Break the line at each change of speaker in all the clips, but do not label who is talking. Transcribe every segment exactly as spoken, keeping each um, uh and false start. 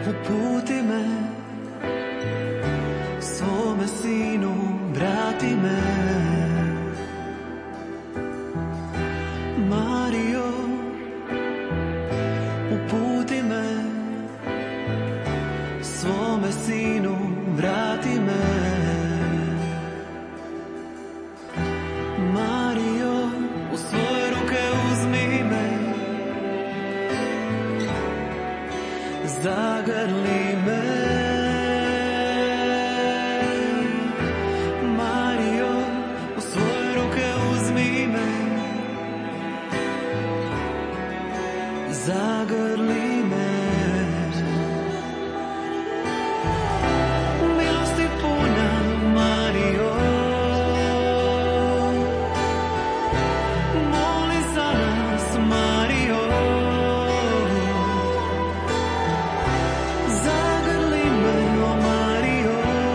uputi me, svome sinu vrati me. Mario, uputi me, svome sinu vrati me. Mario, u svoje ruke uzmi me, zagrli me. Mario, u svoje ruke uzmi me, zagrli me. Milosti puna, Mario, moli za nas, Mario. Zagrli me, o Mario,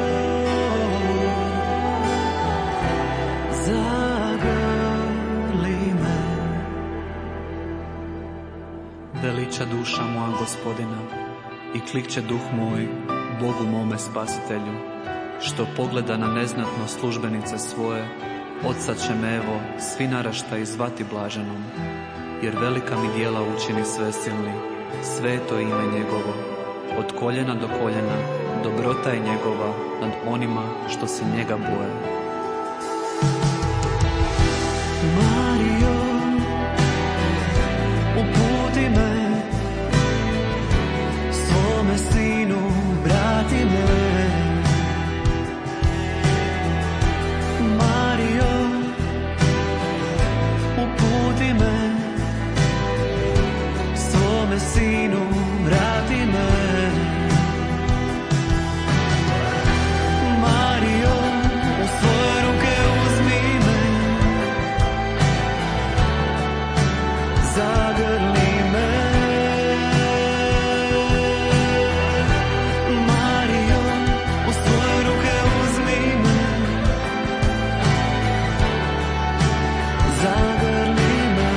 zagrli me.
Veliča duša moja Gospodina i klikće duh moj Bogu mome Spasitelju, što pogleda na neznatno službenice svoje. Od sad će me evo svi naraštaji zvati blaženom, jer velika mi djela učini svesilni, sveto ime njegovo. Od koljena do koljena dobrota je njegova nad onima što se njega boje.
Mario, uputi me, svome sinu vrati me. Mario, uputi me, svome sinu vrati me. Mario, u svoje ruke uzmi me, zagrli me. Mario, u svoje ruke uzmi me, zagrli me.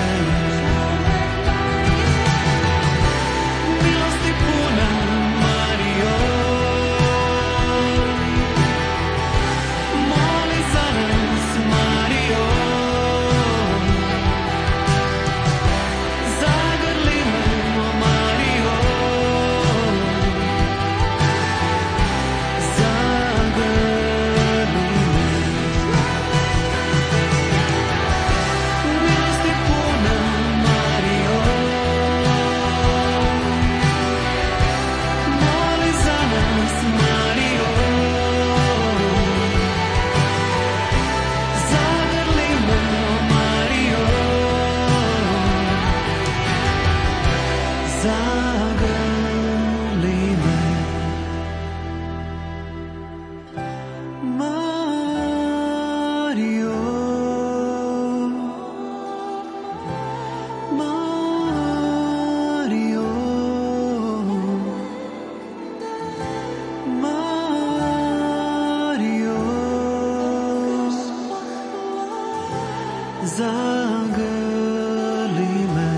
Milosti puna, Mario, moli za nas, Mario. Zagrli me, o Mario, zagrli me. Milosti puna, Mario, moli za nas, Mario. Zagrli me, o Mario, zagrli me. Mario, Mario, Mario, zagrli me.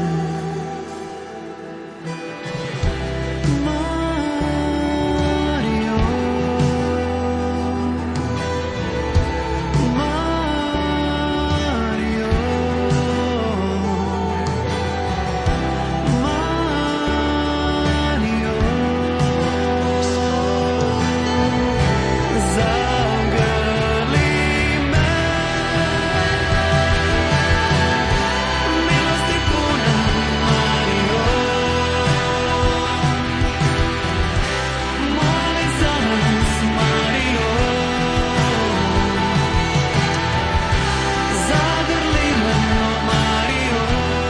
Mario, Mario, Mario, zagrli me. Milosti puna, Mario, moli za nas, Mario. Zagrli me, o Mario.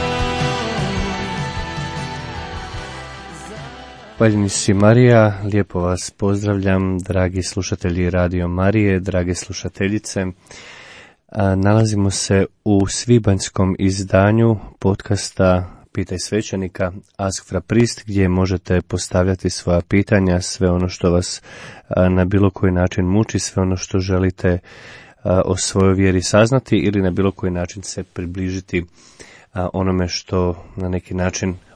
Hvaljeni si Marija, lijepo vas pozdravljam, dragi slušatelji Radio Marije, drage slušateljice. A, nalazimo se u svibanjskom izdanju podcasta Pitaj svećenika Ask fra Priest, gdje možete postavljati svoja pitanja, sve ono što vas a, na bilo koji način muči, sve ono što želite a, o svojoj vjeri saznati ili na bilo koji način se približiti a, onome što na neki način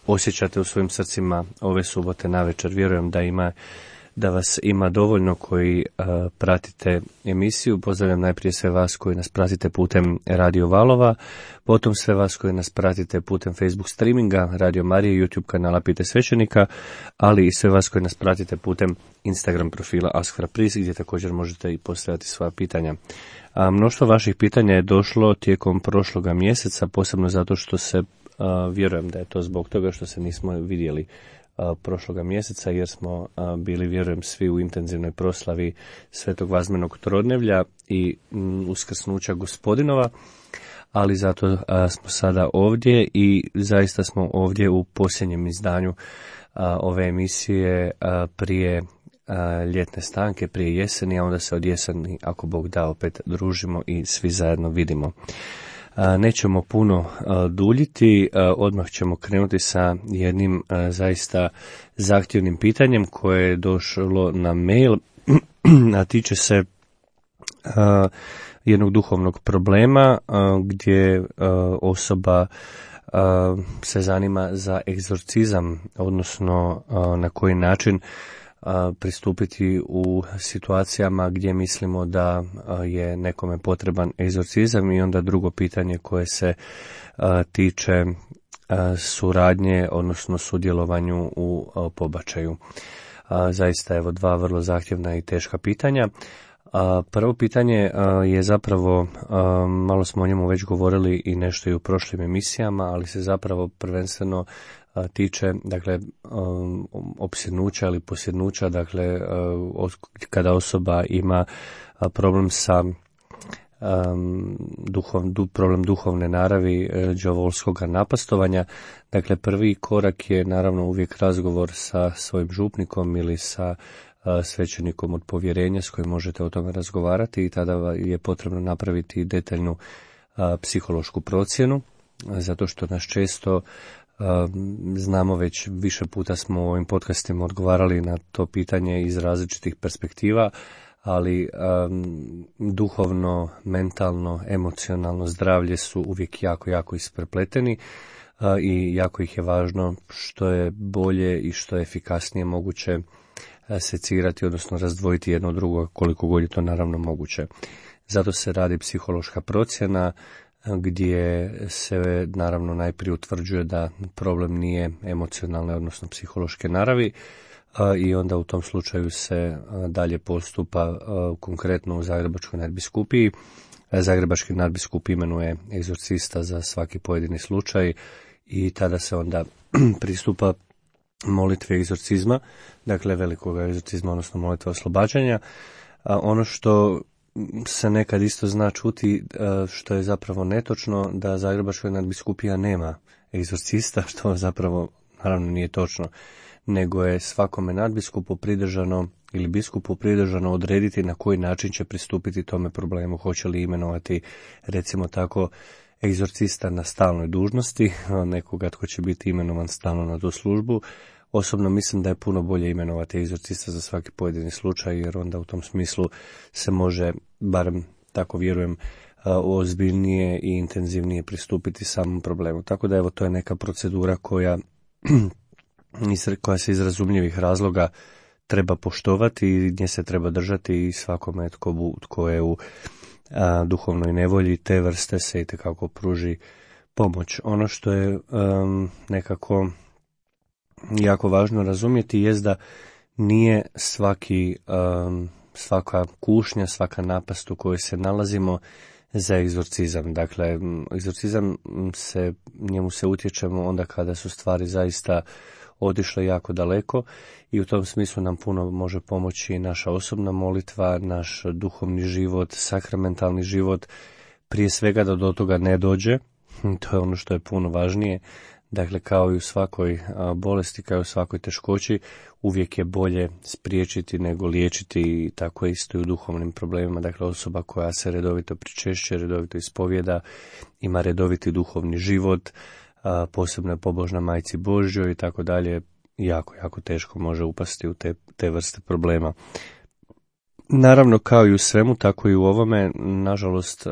osjećate u svojim srcima ove subote navečer. Vjerujem da ima da vas ima dovoljno koji uh, pratite emisiju. Pozdravljam najprije sve vas koji nas pratite putem Radio Valova, potom sve vas koji nas pratite putem Facebook streaminga, Radio Marije, YouTube kanala Pite svećenika, ali i sve vas koji nas pratite putem Instagram profila Ask for a Priest, gdje također možete i postavljati svoja pitanja. A mnoštvo vaših pitanja je došlo tijekom prošloga mjeseca, posebno zato što se, uh, vjerujem da je to zbog toga što se nismo vidjeli prošloga mjeseca, jer smo a, bili, vjerujem, svi u intenzivnoj proslavi Svetog Vazmenog Trodnevlja i m, uskrsnuća Gospodinova, ali zato a, smo sada ovdje i zaista smo ovdje u posljednjem izdanju a, ove emisije a, prije a, ljetne stanke, prije jeseni, a onda se od jeseni, ako Bog da, opet družimo i svi zajedno vidimo. Nećemo puno duljiti, odmah ćemo krenuti sa jednim zaista zahtjevnim pitanjem koje je došlo na mail, a tiče se jednog duhovnog problema gdje osoba se zanima za egzorcizam, odnosno na koji način pristupiti u situacijama gdje mislimo da je nekome potreban egzorcizam, i onda drugo pitanje koje se tiče suradnje, odnosno sudjelovanju u pobačaju. Zaista evo dva vrlo zahtjevna i teška pitanja. Prvo pitanje je zapravo, malo smo o njemu već govorili i nešto i u prošlim emisijama, ali se zapravo prvenstveno tiče, dakle, opsjednuća ili posjednuća, dakle, kada osoba ima problem sa duhov, problem duhovne naravi, đavolskog napastovanja. Dakle, prvi korak je naravno uvijek razgovor sa svojim župnikom ili sa svećenikom od povjerenja s kojim možete o tome razgovarati, i tada je potrebno napraviti detaljnu psihološku procjenu, zato što nas često znamo, već više puta smo u ovim podcastima odgovarali na to pitanje iz različitih perspektiva, ali um, duhovno, mentalno, emocionalno zdravlje su uvijek jako, jako isprepleteni uh, i jako ih je važno što je bolje i što je efikasnije moguće uh, secirati, odnosno razdvojiti jedno od drugog koliko god je to naravno moguće. Zato se radi psihološka procjena, gdje se naravno najprije utvrđuje da problem nije emocionalne, odnosno psihološke naravi, i onda u tom slučaju se dalje postupa konkretno u Zagrebačkoj nadbiskupiji. Zagrebački nadbiskup imenuje egzorcista za svaki pojedini slučaj i tada se onda pristupa molitvi egzorcizma, dakle velikog egzorcizma, odnosno molitve oslobađanja. Ono što se nekad isto zna čuti, što je zapravo netočno, da Zagrebačka nadbiskupija nema egzorcista, što zapravo naravno nije točno, nego je svakome nadbiskupu pridržano ili biskupu pridržano odrediti na koji način će pristupiti tome problemu. Hoće li imenovati, recimo tako, egzorcista na stalnoj dužnosti, nekoga tko će biti imenovan stalno na tu službu. Osobno mislim da je puno bolje imenovati egzorcista za svaki pojedini slučaj, jer onda u tom smislu se može, barem tako vjerujem, ozbiljnije i intenzivnije pristupiti samom problemu. Tako da evo, to je neka procedura koja, koja se iz razumljivih razloga treba poštovati i nje se treba držati, i svakome tko, tko je u a, duhovnoj nevolji te vrste se itekako pruži pomoć. Ono što je um, nekako jako važno razumjeti jest da nije svaki, um, svaka kušnja, svaka napast u kojoj se nalazimo za egzorcizam. Dakle, egzorcizam se, njemu se utječemo onda kada su stvari zaista otišle jako daleko, i u tom smislu nam puno može pomoći naša osobna molitva, naš duhovni život, sakramentalni život, prije svega da do toga ne dođe. To je ono što je puno važnije. Dakle, kao i u svakoj bolesti, kao i u svakoj teškoći, uvijek je bolje spriječiti nego liječiti, i tako isto i u duhovnim problemima. Dakle, osoba koja se redovito pričešće, redovito ispovjeda, ima redoviti duhovni život, posebno je pobožna Majci Božjoj i tako dalje, jako, jako teško može upasti u te, te vrste problema. Naravno, kao i u svemu, tako i u ovome, nažalost,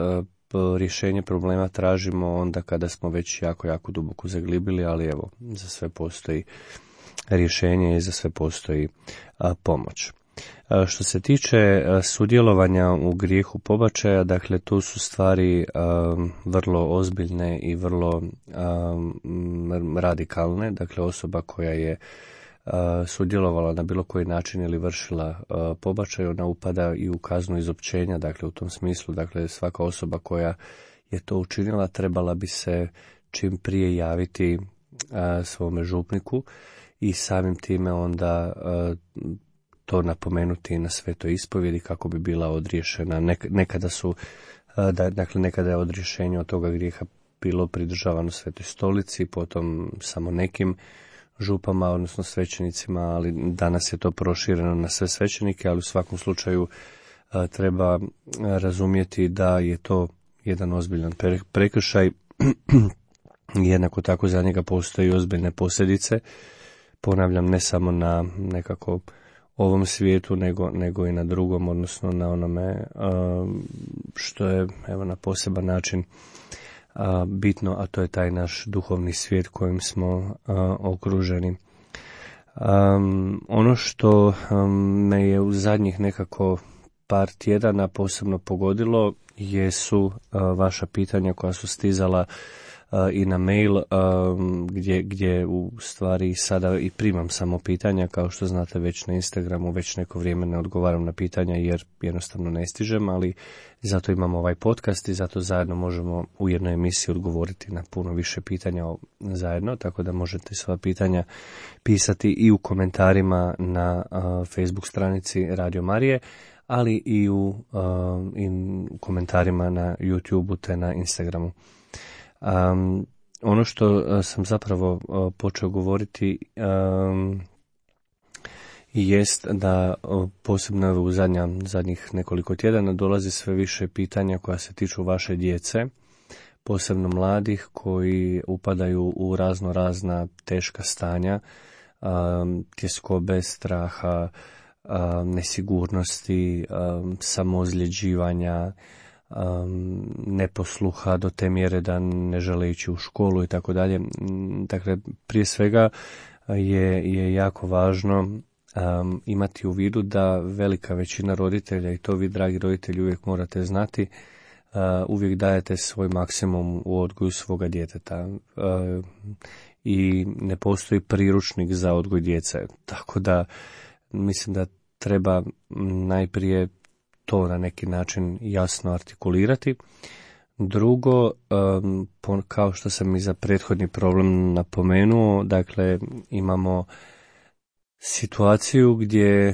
rješenje problema tražimo onda kada smo već jako, jako duboko zaglibili, ali evo, za sve postoji rješenje i za sve postoji a, pomoć. A, što se tiče a, sudjelovanja u grijehu pobačaja, dakle tu su stvari a, vrlo ozbiljne i vrlo a, m, radikalne. Dakle, osoba koja je a, sudjelovala na bilo koji način ili vršila a, pobačaj, ona upada i u kaznu izopćenja. Dakle, u tom smislu, dakle, svaka osoba koja je to učinila trebala bi se čim prije javiti a, svome župniku i samim time onda a, to napomenuti na svetoj ispovjedi kako bi bila odriješena. Nekada su, a, da, dakle, nekada je odriješenje od toga grijeha bilo pridržavano Svetoj stolici, potom samo nekim župama, odnosno svećenicima, ali danas je to prošireno na sve svećenike, ali u svakom slučaju a, treba razumjeti da je to jedan ozbiljan prekršaj. Jednako tako za njega postoji ozbiljne posljedice. Ponavljam, ne samo na nekako ovom svijetu, nego, nego i na drugom, odnosno na onome a, što je evo na poseban način a, bitno, a to je taj naš duhovni svijet kojim smo a, okruženi. A, ono što a, me je u zadnjih nekako par tjedana posebno pogodilo jesu a, vaša pitanja koja su stizala i na mail, gdje, gdje u stvari sada i primam samo pitanja. Kao što znate, već na Instagramu već neko vrijeme ne odgovaram na pitanja jer jednostavno ne stižem, ali zato imamo ovaj podcast i zato zajedno možemo u jednoj emisiji odgovoriti na puno više pitanja zajedno, tako da možete sva pitanja pisati i u komentarima na Facebook stranici Radio Marije, ali i u, i u komentarima na YouTubeu te na Instagramu. Um, ono što uh, sam zapravo uh, počeo govoriti um, jest da uh, posebno u zadnja, zadnjih nekoliko tjedana dolazi sve više pitanja koja se tiču vaše djece, posebno mladih koji upadaju u razno razna teška stanja, um, tjeskobe, straha, um, nesigurnosti, um, samozljeđivanja, Um, neposluha do te mjere da ne žele ići u školu i tako dalje. Dakle, prije svega je, je jako važno um, imati u vidu da velika većina roditelja, i to vi dragi roditelji uvijek morate znati, uh, uvijek dajete svoj maksimum u odgoju svoga djeteta uh, i ne postoji priručnik za odgoj djece. Tako da mislim da treba najprije to na neki način jasno artikulirati. Drugo, kao što sam i za prethodni problem napomenuo, dakle imamo situaciju gdje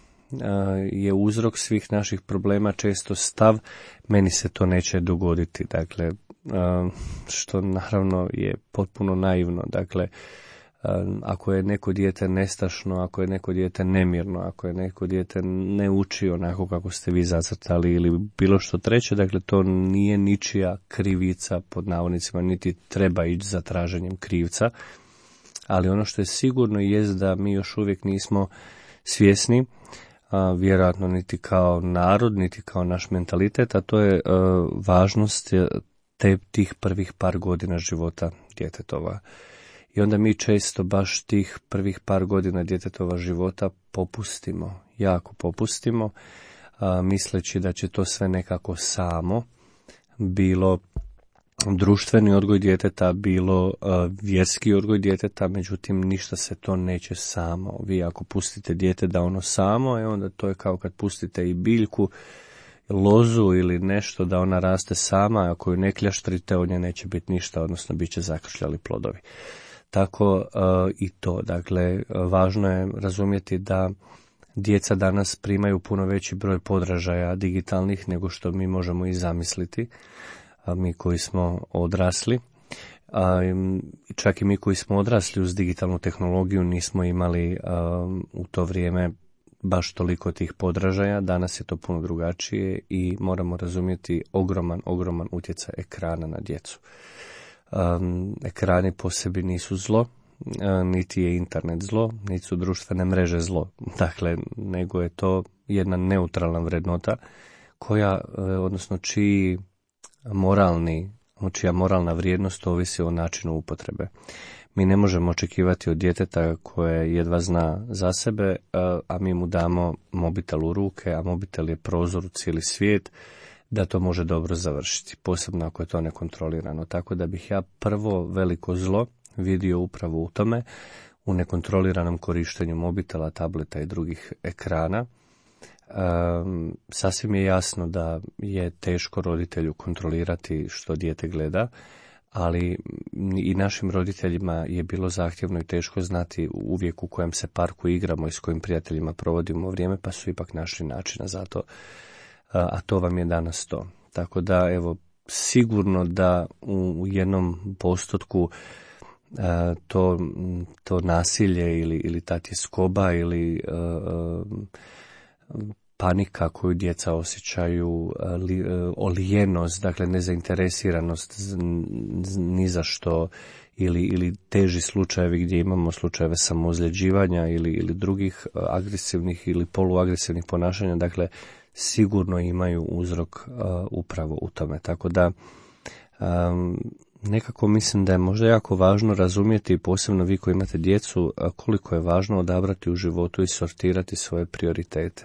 je uzrok svih naših problema često stav meni se to neće dogoditi. Dakle, što naravno je potpuno naivno. Dakle, ako je neko dijete nestašno, ako je neko dijete nemirno, ako je neko dijete ne uči onako kako ste vi zacrtali ili bilo što treće, dakle to nije ničija krivica pod navodnicima, niti treba ići za traženjem krivca, ali ono što je sigurno jest da mi još uvijek nismo svjesni, a, vjerojatno niti kao narod, niti kao naš mentalitet, a to je a, važnost te, tih prvih par godina života djetetova. I onda mi često baš tih prvih par godina djetetova života popustimo, jako popustimo, a, misleći da će to sve nekako samo, bilo društveni odgoj djeteta, bilo a, vjerski odgoj djeteta, međutim ništa se to neće samo. Vi ako pustite dijete da ono samo, e, onda to je kao kad pustite i biljku, lozu ili nešto da ona raste sama, ako ju ne kljaštrite, od nje neće biti ništa, odnosno bit će zakršljali plodovi. Tako uh, i to. Dakle, važno je razumjeti da djeca danas primaju puno veći broj podražaja digitalnih nego što mi možemo i zamisliti, a mi koji smo odrasli. A, čak i mi koji smo odrasli uz digitalnu tehnologiju nismo imali a, u to vrijeme baš toliko tih podražaja. Danas je to puno drugačije i moramo razumjeti ogroman, ogroman utjecaj ekrana na djecu. Um, ekrani po sebi nisu zlo, um, niti je internet zlo, niti su društvene mreže zlo. Dakle, nego je to jedna neutralna vrednota koja, odnosno čiji moralni, čija moralna vrijednost ovisi o načinu upotrebe. Mi ne možemo očekivati od djeteta koje jedva zna za sebe, a mi mu damo mobitel u ruke, a mobitel je prozor u cijeli svijet, da to može dobro završiti, posebno ako je to nekontrolirano. Tako da bih ja prvo veliko zlo vidio upravo u tome, u nekontroliranom korištenju mobitela, tableta i drugih ekrana. Um, sasvim je jasno da je teško roditelju kontrolirati što dijete gleda, ali i našim roditeljima je bilo zahtjevno i teško znati uvijek u kojem se parku igramo i s kojim prijateljima provodimo vrijeme, pa su ipak našli načina za to, a to vam je danas to. Tako da, evo, sigurno da u jednom postotku to, to nasilje ili, ili ta tjeskoba ili uh, panika koju djeca osjećaju, li, olijenost, dakle nezainteresiranost ni za što, ili, ili teži slučajevi gdje imamo slučajeve samoozljeđivanja ili, ili drugih agresivnih ili poluagresivnih ponašanja, dakle sigurno imaju uzrok uh, upravo u tome. Tako da um, nekako mislim da je možda jako važno razumjeti, posebno vi koji imate djecu, koliko je važno odabrati u životu i sortirati svoje prioritete.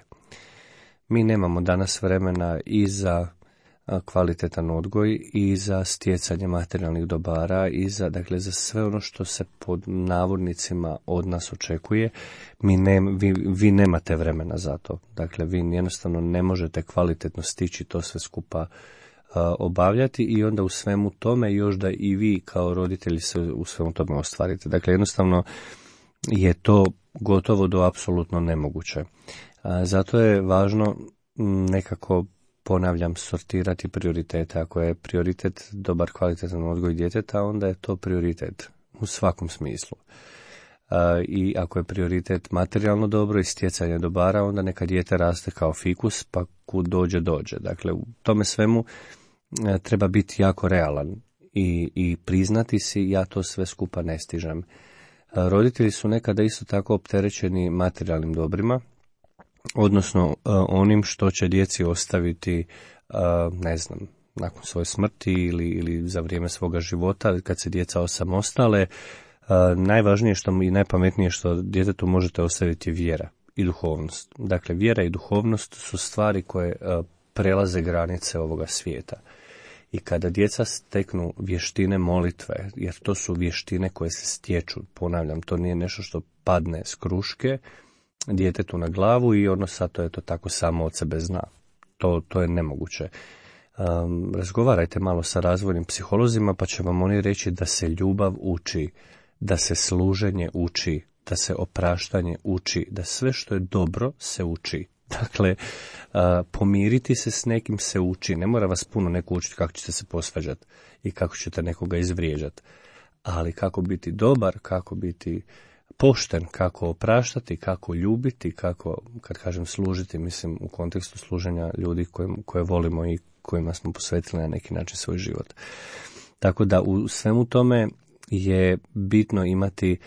Mi nemamo danas vremena i za kvalitetan odgoj i za stjecanje materijalnih dobara i za, dakle, za sve ono što se pod navodnicima od nas očekuje. Mi ne, vi, vi nemate vremena za to. Dakle, vi jednostavno ne možete kvalitetno stići to sve skupa uh, obavljati i onda u svemu tome još da i vi kao roditelji se u svemu tome ostvarite. Dakle, jednostavno je to gotovo do apsolutno nemoguće. Uh, zato je važno nekako, ponavljam, sortirati prioritete. Ako je prioritet dobar kvalitetan odgoj djeteta, onda je to prioritet u svakom smislu. Uh, I ako je prioritet materijalno dobro i stjecanje dobara, onda neka dijete raste kao fikus, pa kud dođe, dođe. Dakle, u tome svemu uh, treba biti jako realan i, i priznati si, ja to sve skupa ne stižem. Uh, roditelji su nekada isto tako opterećeni materijalnim dobrima, odnosno uh, onim što će djeci ostaviti, uh, ne znam, nakon svoje smrti ili, ili za vrijeme svoga života, kad se djeca osamostale. Uh, najvažnije što i najpametnije što djetetu možete ostaviti je vjera i duhovnost. Dakle, vjera i duhovnost su stvari koje uh, prelaze granice ovoga svijeta. I kada djeca steknu vještine molitve, jer to su vještine koje se stječu, ponavljam, to nije nešto što padne s kruške djetetu na glavu i ono sad to je to tako samo od sebe zna. To, to je nemoguće. Um, razgovarajte malo sa razvojnim psiholozima pa će vam oni reći da se ljubav uči, da se služenje uči, da se opraštanje uči, da sve što je dobro se uči. Dakle, uh, pomiriti se s nekim se uči. Ne mora vas puno neko učiti kako ćete se posvađati i kako ćete nekoga izvrijeđati. Ali kako biti dobar, kako biti pošten, kako opraštati, kako ljubiti, kako, kad kažem služiti, mislim u kontekstu služenja ljudi koje, koje volimo i kojima smo posvetili na neki način svoj život. Tako da u svemu tome je bitno imati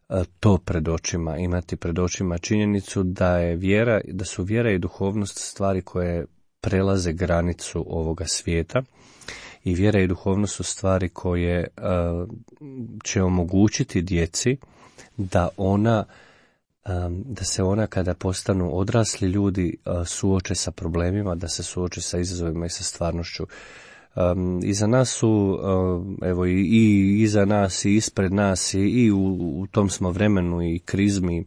to pred očima, imati pred očima činjenicu da je vjera, da su vjera i duhovnost stvari koje prelaze granicu ovoga svijeta i vjera i duhovnost su stvari koje uh, će omogućiti djeci da ona, um, da se ona kada postanu odrasli ljudi uh, suoče sa problemima, da se suoče sa izazovima i sa stvarnošću. Um, iza nas su, uh, evo i, i iza nas i ispred nas i, i u, u tom smo vremenu i krizmi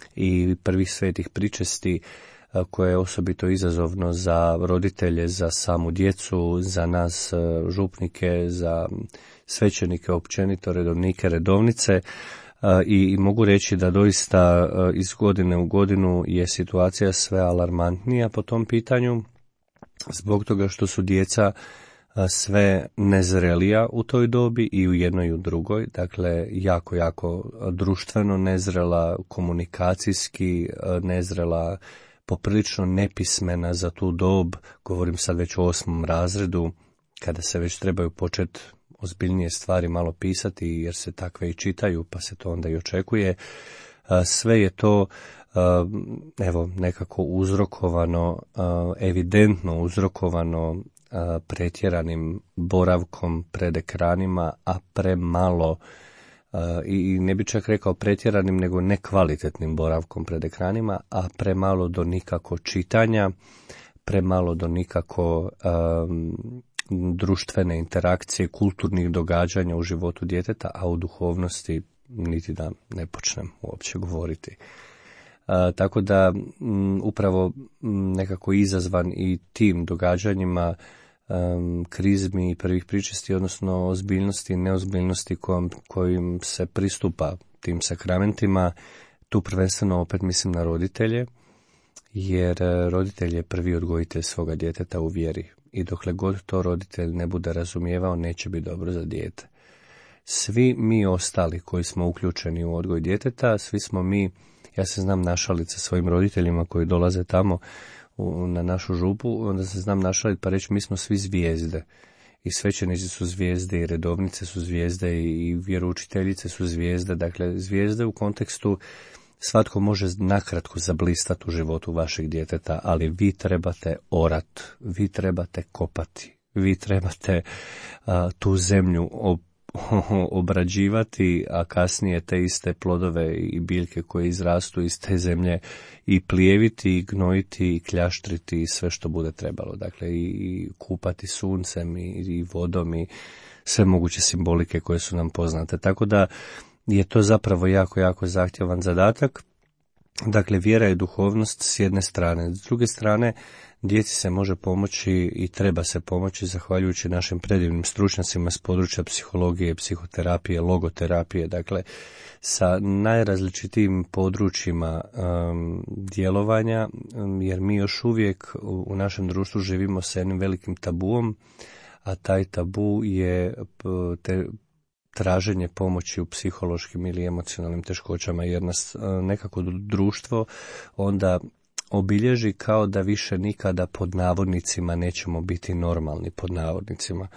i prvih svetih pričesti uh, koje je osobito izazovno za roditelje, za samu djecu, za nas uh, župnike, za svećenike općenito, redovnike, redovnice. Uh, i, i mogu reći da doista uh, iz godine u godinu je situacija sve alarmantnija po tom pitanju, zbog toga što su djeca sve nezrelija u toj dobi i u jednoj i u drugoj, dakle jako, jako društveno nezrela, komunikacijski nezrela, poprilično nepismena za tu dob, govorim sad već o osmom razredu, kada se već trebaju početi ozbiljnije stvari malo pisati, jer se takve i čitaju, pa se to onda i očekuje. Sve je to evo nekako uzrokovano, evidentno uzrokovano a, pretjeranim boravkom pred ekranima, a premalo, a, i ne bi čak rekao pretjeranim, nego nekvalitetnim boravkom pred ekranima, a premalo do nikako čitanja, premalo do nikako a, društvene interakcije, kulturnih događanja u životu djeteta, a u duhovnosti niti da ne počnem uopće govoriti. A, tako da m, upravo m, nekako izazvan i tim događanjima, um, krizmi i prvih pričesti, odnosno ozbiljnosti i neozbiljnosti kojim, kojim se pristupa tim sakramentima, tu prvenstveno opet mislim na roditelje, jer roditelj je prvi odgojitelj svoga djeteta u vjeri i dokle god to roditelj ne bude razumijevao, neće biti dobro za dijete. Svi mi ostali koji smo uključeni u odgoj djeteta, svi smo mi, ja se znam našaliti sa svojim roditeljima koji dolaze tamo u, na našu župu, onda se znam našaliti pa reći mi smo svi zvijezde. I svećenici su zvijezde, i redovnice su zvijezde, i vjeroučiteljice su zvijezde. Dakle, zvijezde u kontekstu svatko može nakratko zablistati u životu vašeg djeteta, ali vi trebate orat, vi trebate kopati, vi trebate a, tu zemlju ob, obrađivati, a kasnije te iste plodove i biljke koje izrastu iz te zemlje i plijeviti, i gnojiti, i kljaštriti, i sve što bude trebalo. Dakle, i, i kupati suncem, i, i vodom, i sve moguće simbolike koje su nam poznate. Tako da je to zapravo jako, jako zahtjevan zadatak. Dakle, vjera i duhovnost s jedne strane. S druge strane, djeci se može pomoći i treba se pomoći zahvaljujući našim predivnim stručnjacima s područja psihologije, psihoterapije, logoterapije, dakle, sa najrazličitijim područjima um, djelovanja, um, jer mi još uvijek u, u našem društvu živimo sa jednim velikim tabuom, a taj tabu je te, traženje pomoći u psihološkim ili emocionalnim teškoćama, jer nas nekako društvo onda obilježi kao da više nikada pod navodnicima nećemo biti normalni, pod navodnicima.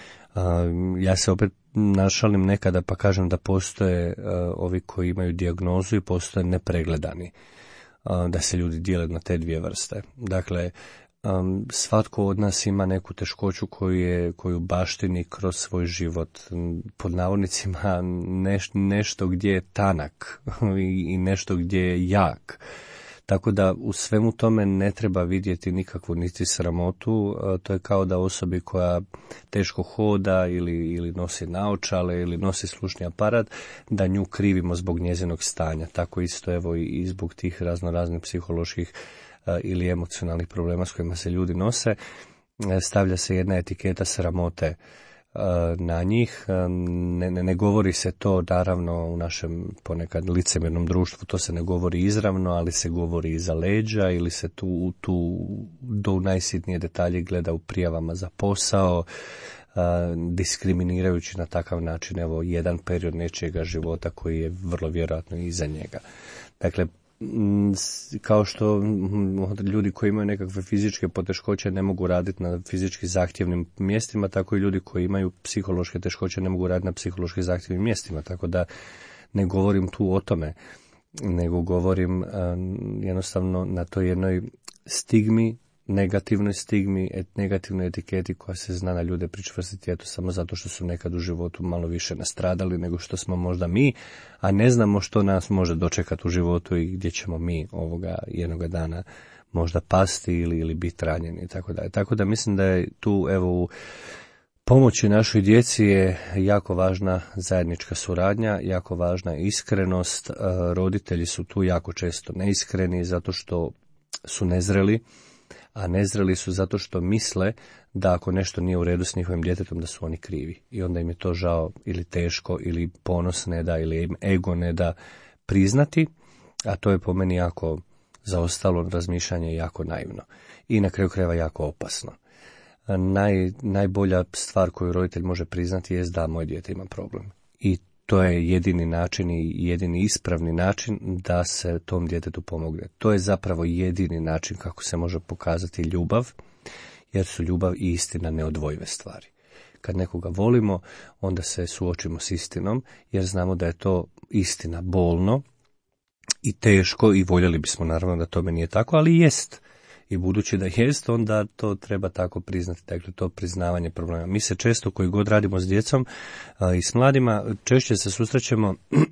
Ja se opet našalim nekada pa kažem da postoje ovi koji imaju dijagnozu i postoje nepregledani, da se ljudi dijele na te dvije vrste. Dakle, Um, svatko od nas ima neku teškoću koju, je, koju baštini kroz svoj život, pod navodnicima neš, nešto gdje je tanak i, i nešto gdje je jak. Tako da u svemu tome ne treba vidjeti nikakvu niti sramotu, to je kao da osobi koja teško hoda ili, ili nosi naočale ili nosi slušni aparat, da nju krivimo zbog njezinog stanja. Tako isto evo i zbog tih razno raznih psiholoških ili emocionalnih problema s kojima se ljudi nose, stavlja se jedna etiketa sramote na njih. Ne, ne, ne govori se to naravno u našem ponekad licemjernom društvu, to se ne govori izravno, ali se govori iza leđa ili se tu, tu do najsitnije detalje gleda u prijavama za posao, diskriminirajući na takav način evo jedan period nečijega života koji je vrlo vjerojatno iza njega. Dakle, kao što ljudi koji imaju nekakve fizičke poteškoće ne mogu raditi na fizički zahtjevnim mjestima, tako i ljudi koji imaju psihološke teškoće ne mogu raditi na psihološki zahtjevnim mjestima, tako da ne govorim tu o tome, nego govorim jednostavno na toj jednoj stigmi, negativnoj stigmi, et, negativnoj etiketi koja se zna na ljude pričvrstiti eto samo zato što su nekad u životu malo više nastradali nego što smo možda mi, a ne znamo što nas može dočekati u životu i gdje ćemo mi ovoga jednoga dana možda pasti ili, ili biti ranjeni i tako dalje. Tako da mislim da je tu evo u pomoći našoj djeci je jako važna zajednička suradnja, jako važna iskrenost. Roditelji su tu jako često neiskreni zato što su nezreli, a nezreli su zato što misle da ako nešto nije u redu s njihovim djetetom da su oni krivi. I onda im je to žao ili teško ili ponos ne da ili im ego ne da priznati, a to je po meni jako zaostalo razmišljanje, jako naivno i na kraju krajeva jako opasno. Naj, najbolja stvar koju roditelj može priznati je da moje dijete ima problem. I to je jedini način i jedini ispravni način da se tom djetetu pomogne. To je zapravo jedini način kako se može pokazati ljubav, jer su ljubav i istina neodvojive stvari. Kad nekoga volimo, onda se suočimo s istinom, jer znamo da je to istina bolno i teško i voljeli bismo naravno da tome nije tako, ali jest. I budući da jest, onda to treba tako priznati, dakle to priznavanje problema. Mi se često, koji god radimo s djecom a, i s mladima, češće se susrećemo,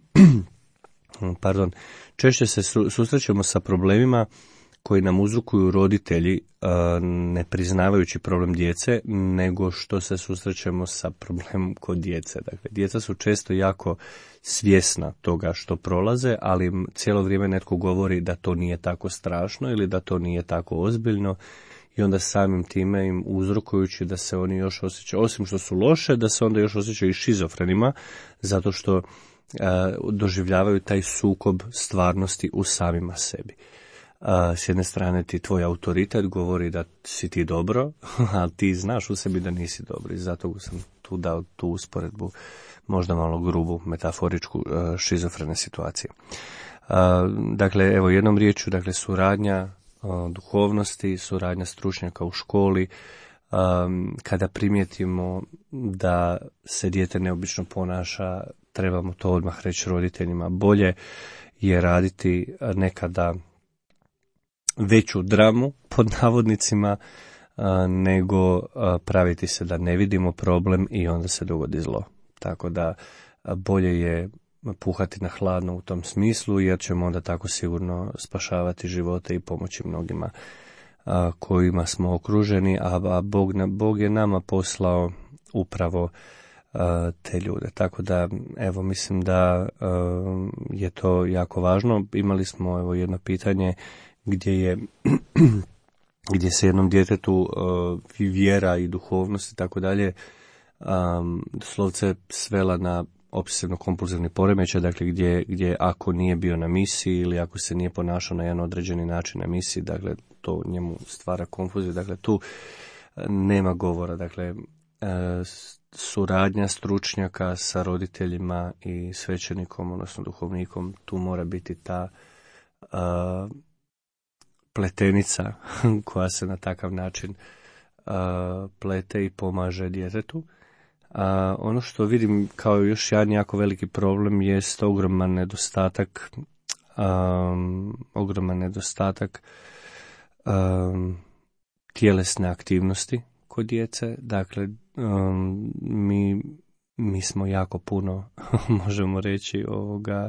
pardon, češće se su, susrećemo sa problemima koji nam uzrokuju roditelji, a, ne priznavajući problem djece, nego što se susrećemo sa problemom kod djece. Dakle, djeca su često jako svjesna toga što prolaze, ali im cijelo vrijeme netko govori da to nije tako strašno ili da to nije tako ozbiljno, i onda samim time im uzrokujući da se oni još osjećaju, osim što su loše, da se onda još osjećaju i šizofrenima, zato što a, doživljavaju taj sukob stvarnosti u samima sebi. A, s jedne strane ti tvoj autoritet govori da si ti dobro, ali ti znaš u sebi da nisi dobro, i zato sam tu dao tu usporedbu, možda malo grubu, metaforičku, šizofrene situacije. Dakle, evo jednom riječju, dakle, suradnja duhovnosti, suradnja stručnjaka u školi, kada primijetimo da se dijete neobično ponaša, trebamo to odmah reći roditeljima. Bolje je raditi nekada veću dramu, pod navodnicima, nego praviti se da ne vidimo problem i onda se dogodi zlo. Tako da bolje je puhati na hladno u tom smislu, jer ćemo onda tako sigurno spašavati živote i pomoći mnogima a, kojima smo okruženi, a, a Bog, Bog je nama poslao upravo a, te ljude. Tako da, evo, mislim da a, je to jako važno. Imali smo, evo, jedno pitanje gdje je gdje se jednom djetetu uh, vjera i duhovnost i tako dalje um, doslovce svela na obsesivno-kompulzivni poremećaj, dakle gdje, gdje ako nije bio na misiji ili ako se nije ponašao na jedan određeni način na misiji, dakle to njemu stvara konfuziju, dakle tu nema govora, dakle uh, suradnja stručnjaka sa roditeljima i svećenikom, odnosno duhovnikom, tu mora biti ta uh, pletenica koja se na takav način uh, plete i pomaže djetetu. Uh, ono što vidim kao još jedan jako veliki problem jest ogroman nedostatak um, ogroman nedostatak um, tjelesne aktivnosti kod djece. Dakle, um, mi, mi smo jako puno, možemo reći, ovoga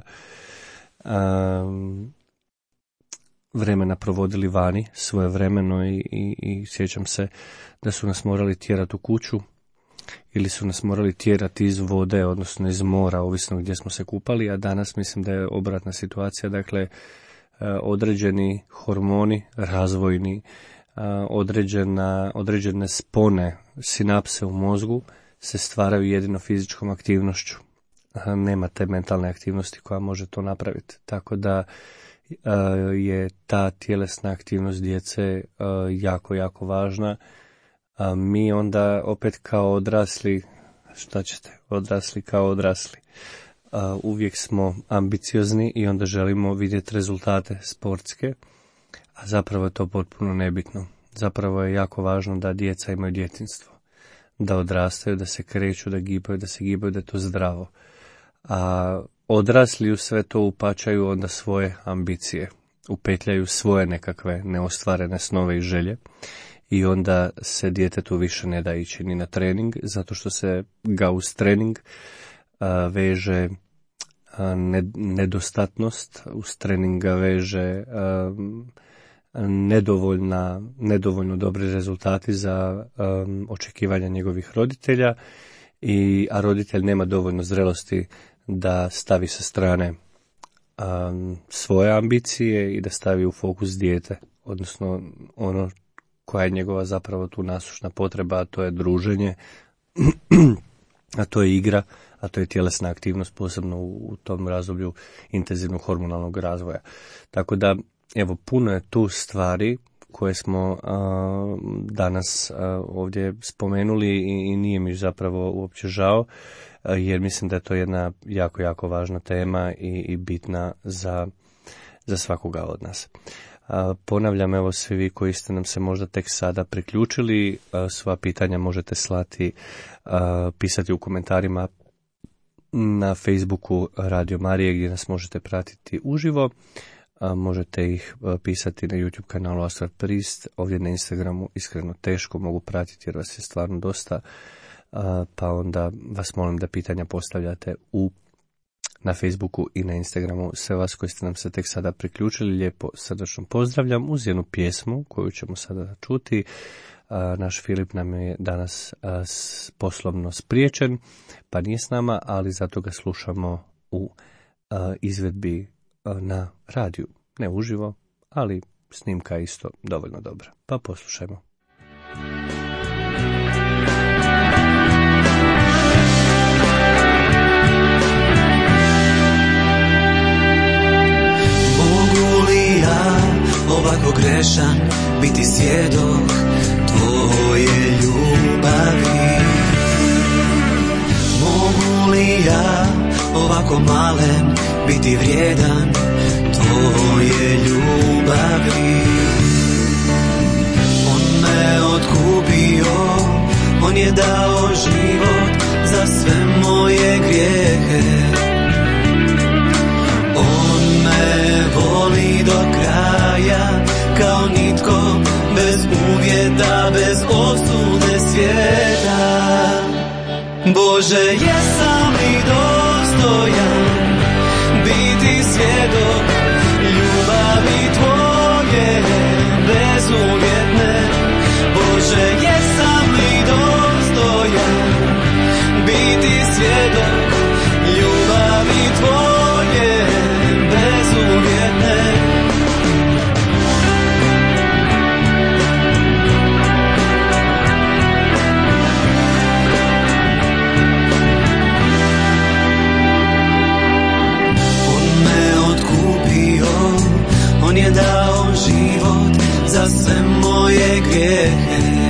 um, vremena provodili vani, svojevremeno, i, i, i sjećam se da su nas morali tjerati u kuću ili su nas morali tjerati iz vode, odnosno iz mora, ovisno gdje smo se kupali, a danas mislim da je obratna situacija, dakle određeni hormoni razvojni, određena, određene spone, sinapse u mozgu se stvaraju jedino fizičkom aktivnošću. Nema te mentalne aktivnosti koja može to napraviti, tako da je ta tjelesna aktivnost djece jako, jako važna. A mi onda opet kao odrasli, šta ćete, odrasli kao odrasli, uvijek smo ambiciozni i onda želimo vidjeti rezultate sportske, a zapravo je to potpuno nebitno. Zapravo je jako važno da djeca imaju djetinjstvo, da odrastaju, da se kreću, da gibaju, da se gibaju, da je to zdravo. A odrasli u sve to upačaju onda svoje ambicije, upetljaju svoje nekakve neostvarene snove i želje, i onda se djetetu više ne da ići ni na trening, zato što se ga uz trening a, veže a, ne, nedostatnost, uz trening ga veže a, nedovoljna, nedovoljno dobri rezultati za a, očekivanja njegovih roditelja, i, a roditelj nema dovoljno zrelosti da stavi sa strane um, svoje ambicije i da stavi u fokus dijete, odnosno ono koja je njegova zapravo tu nasušna potreba, a to je druženje, a to je igra, a to je tjelesna aktivnost, posebno u, u tom razdoblju intenzivnog hormonalnog razvoja. Tako da, evo, puno je tu stvari koje smo uh, danas uh, ovdje spomenuli i, i nije mi zapravo uopće žao, uh, jer mislim da je to jedna jako, jako važna tema i, i bitna za, za svakoga od nas. Uh, ponavljam, evo, svi vi koji ste nam se možda tek sada priključili, uh, sva pitanja možete slati, uh, pisati u komentarima na Facebooku Radio Marije, gdje nas možete pratiti uživo. A možete ih pisati na YouTube kanalu Astor Priest, ovdje na Instagramu iskreno teško mogu pratiti jer vas je stvarno dosta, a, pa onda vas molim da pitanja postavljate u na Facebooku i na Instagramu. Sve vas koji ste nam se tek sada priključili, lijepo srdačno pozdravljam uz jednu pjesmu koju ćemo sada čuti. A, naš Filip nam je danas a, s, poslovno spriječen, pa nije s nama, ali zato ga slušamo u a, izvedbi a, na radiju. Ne uživo, ali snimka je isto dovoljno dobra. Pa poslušajmo.
Mogu li ja ovako grešan biti svjedok tvoje ljubavi? Mogu li ja ovako malen biti vrijedan tvoje ljubavi? On me otkupio, on je dao život za sve moje grijehe. On me voli do kraja, kao nitko, bez uvjeta, bez osude svijeta. Bože, jesam li dostojan biti svjedok ljubavi tvoje bezuvjetne? Bože, jesam li dostojan biti svjedok ljubavi tvoje bezuvjetne? On je dao život za sve moje grijehe.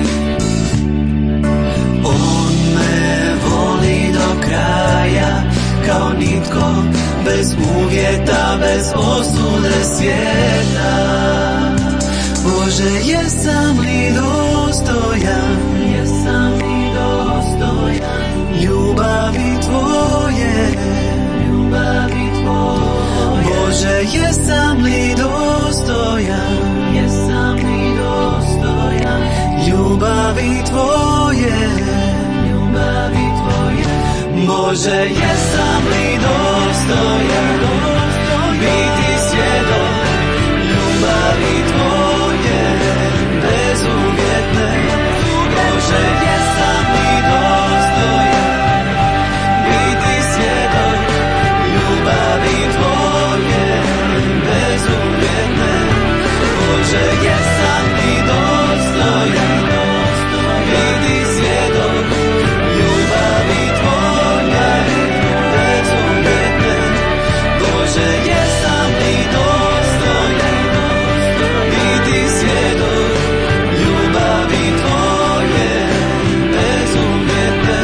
On me voli do kraja, kao nitko, bez uvjeta, bez osude svijeta. Bože, jesam li dostojan, jesam li dostojan ljubavi tvoje, ljubavi tvoje? Bože, jesam li dostojan, jesam li dostojan ljubavi tvoje, ljubavi tvoje? Bože, jesam li dostojan biti svjedok ljubavi tvoje bezuvjetne? Bože, jesam li dostojan biti svjedok ljubavi tvoje bezuvjetne? Bože, jesam li dostojan biti svjedok ljubavi tvoje bezuvjetne? Bože, jesam li dostojan biti svjedok ljubavi tvoje bezuvjetne?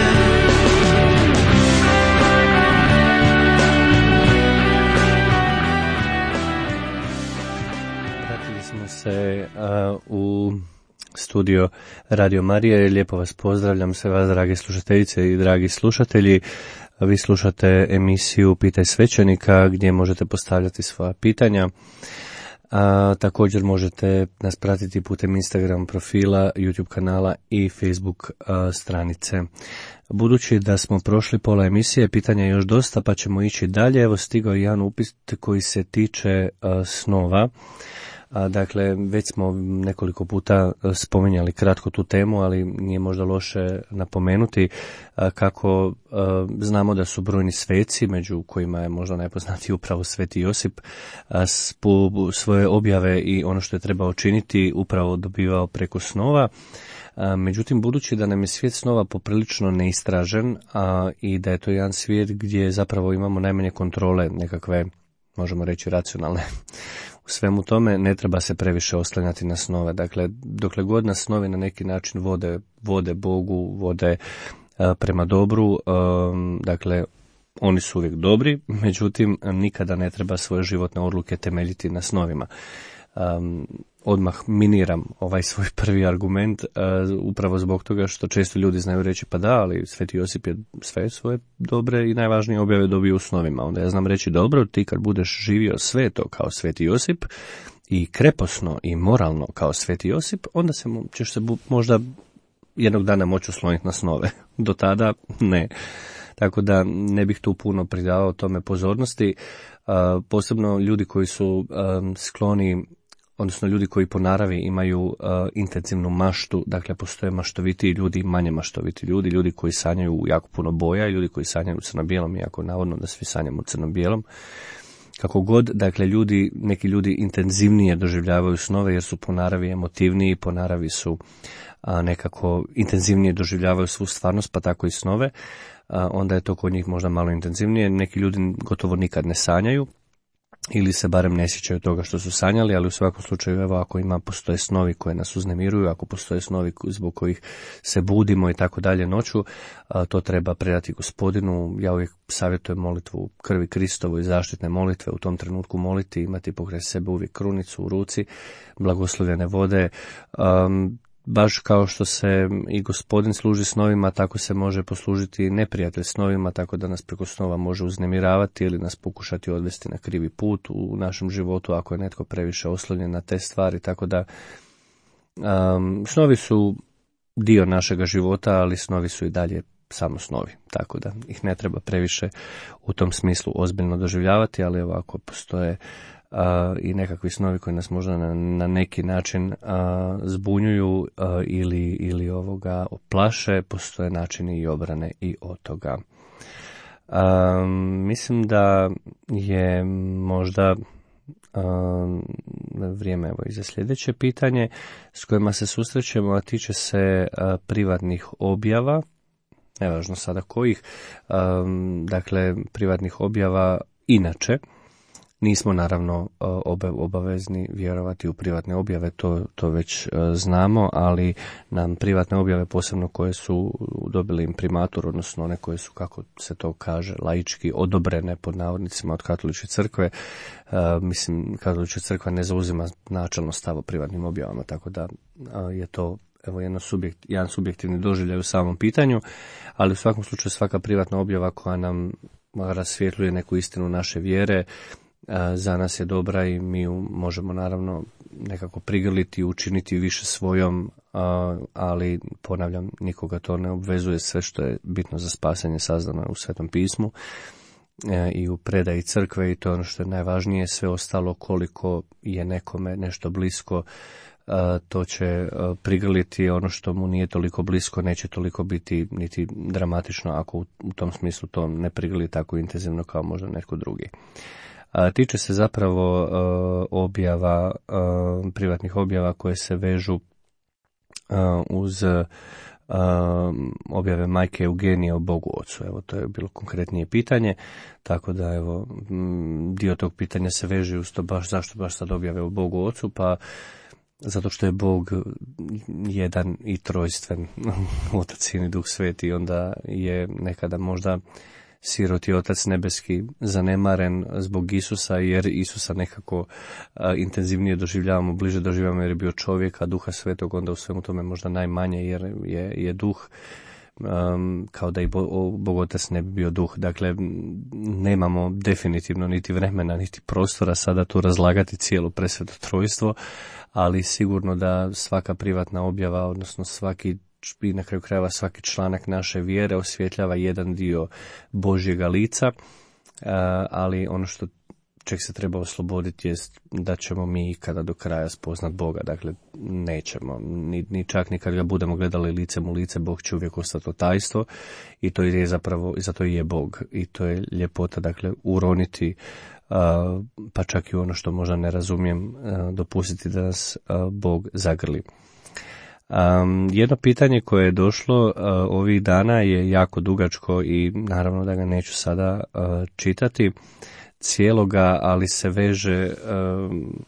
Se uh, u studio Radio Marije. Lijepo vas pozdravljam, sve vas drage slušateljice i dragi slušatelji. Vi slušate emisiju Pitaj svećenika gdje možete postavljati svoja pitanja. A, također možete nas pratiti putem Instagram profila, YouTube kanala i Facebook a, stranice. Budući da smo prošli pola emisije, pitanja je još dosta pa ćemo ići dalje. Evo stigao je jedan upit koji se tiče a, snova. A, dakle, već smo nekoliko puta spominjali kratko tu temu, ali nije možda loše napomenuti a, kako a, znamo da su brojni sveci, među kojima je možda najpoznatiji upravo Sveti Josip, a, spu, svoje objave i ono što je trebao činiti upravo dobivao preko snova. A, međutim, budući da nam je svijet snova poprilično neistražen a, i da je to jedan svijet gdje zapravo imamo najmanje kontrole, nekakve, možemo reći, racionalne, u svemu tome ne treba se previše oslanjati na snove. Dakle, dokle god nas snovi na neki način vode, vode Bogu, vode a, prema dobru, a, dakle, oni su uvijek dobri, međutim, nikada ne treba svoje životne odluke temeljiti na snovima. um, odmah miniram ovaj svoj prvi argument, uh, upravo zbog toga što često ljudi znaju reći pa da, ali Sveti Josip je sve svoje dobre i najvažnije objave dobio u snovima. Onda ja znam reći dobro, ti kad budeš živio sveto kao Sveti Josip i kreposno i moralno kao Sveti Josip, onda se, ćeš se bu, možda jednog dana moći osloniti na snove. Do tada ne. Tako da ne bih tu puno pridavao tome pozornosti. Uh, posebno ljudi koji su um, skloni, odnosno ljudi koji po naravi imaju uh, intenzivnu maštu, dakle postoje maštoviti ljudi i manje maštoviti ljudi, ljudi koji sanjaju u jako puno boja i ljudi koji sanjaju u crno-bijelom, iako navodno da svi sanjamo u crno-bijelom. Kako god, dakle, ljudi, neki ljudi intenzivnije doživljavaju snove jer su po naravi emotivniji, po naravi su a, nekako intenzivnije doživljavaju svu stvarnost, pa tako i snove, a, onda je to kod njih možda malo intenzivnije. Neki ljudi gotovo nikad ne sanjaju ili se barem ne sjećaju toga što su sanjali, ali u svakom slučaju, evo, ako ima, postoje snovi koje nas uznemiruju, ako postoje snovi zbog kojih se budimo i tako dalje noću, to treba predati Gospodinu. Ja uvijek savjetujem molitvu krvi Kristovu i zaštitne molitve, u tom trenutku moliti, imati pokraj sebe uvijek krunicu u ruci, blagoslovljene vode, um, baš kao što se i Gospodin služi snovima, tako se može poslužiti neprijatelj snovima, tako da nas preko snova može uznemiravati ili nas pokušati odvesti na krivi put u našem životu ako je netko previše oslonjen na te stvari, tako da um, snovi su dio našega života, ali snovi su i dalje samo snovi, tako da ih ne treba previše u tom smislu ozbiljno doživljavati, ali ovako postoje Uh, i nekakvi snovi koji nas možda na, na neki način uh, zbunjuju uh, ili, ili ovoga oplaše, postoje načini i obrane i od toga. Um, mislim da je možda um, vrijeme evo i za sljedeće pitanje s kojima se susrećemo, a tiče se uh, privatnih objava, nevažno sada kojih, um, dakle privatnih objava inače. Nismo naravno obavezni vjerovati u privatne objave, to, to već znamo, ali nam privatne objave, posebno koje su dobili imprimatur, odnosno one koje su, kako se to kaže, laički odobrene pod navodnicima od Katoličke crkve, mislim, Katolička crkva ne zauzima načelno stav o privatnim objavama, tako da je to evo jedno subjekt, jedan subjektivni doživljaj u samom pitanju, ali u svakom slučaju svaka privatna objava koja nam rasvjetljuje neku istinu naše vjere, za nas je dobra i mi ju možemo naravno nekako prigrliti i učiniti više svojom, ali ponavljam, nikoga to ne obvezuje. Sve što je bitno za spasenje sazdano je u Svetom pismu i u predaji crkve i to je ono što je najvažnije. Sve ostalo, koliko je nekome nešto blisko, to će prigrliti, ono što mu nije toliko blisko neće toliko biti niti dramatično ako u tom smislu to ne prigrli tako intenzivno kao možda netko drugi. A, tiče se zapravo uh, objava, uh, privatnih objava koje se vežu uh, uz uh, objave majke Eugenije o Bogu Ocu. Evo, to je bilo konkretnije pitanje, tako da evo, dio tog pitanja se veže uz to baš zašto baš sad objave o Bogu Ocu, pa zato što je Bog jedan i trojstven, Otac, Sin i Duh Sveti, onda je nekada možda siroti Otac nebeski zanemaren zbog Isusa, jer Isusa nekako a, intenzivnije doživljavamo, bliže doživljavamo jer je bio čovjek, a Duha Svetog onda u svemu tome možda najmanje, jer je, je Duh um, kao da i Bo, Bog Otac ne bi bio Duh. Dakle, nemamo definitivno niti vremena, niti prostora sada tu razlagati cijelo presveto trojstvo, ali sigurno da svaka privatna objava, odnosno svaki i na kraju krajeva svaki članak naše vjere osvjetljava jedan dio Božjega lica, ali ono što čeg se treba osloboditi jest da ćemo mi ikada do kraja spoznat Boga. Dakle, nećemo, ni, ni čak ni kad ga budemo gledali licem u lice, Bog će uvijek ostati to tajstvo i to je zapravo, i zato i je Bog i to je ljepota, dakle, uroniti pa čak i ono što možda ne razumijem, dopustiti da nas Bog zagrli. Um, jedno pitanje koje je došlo uh, ovih dana je jako dugačko i naravno da ga neću sada uh, čitati cijeloga, ali se veže um,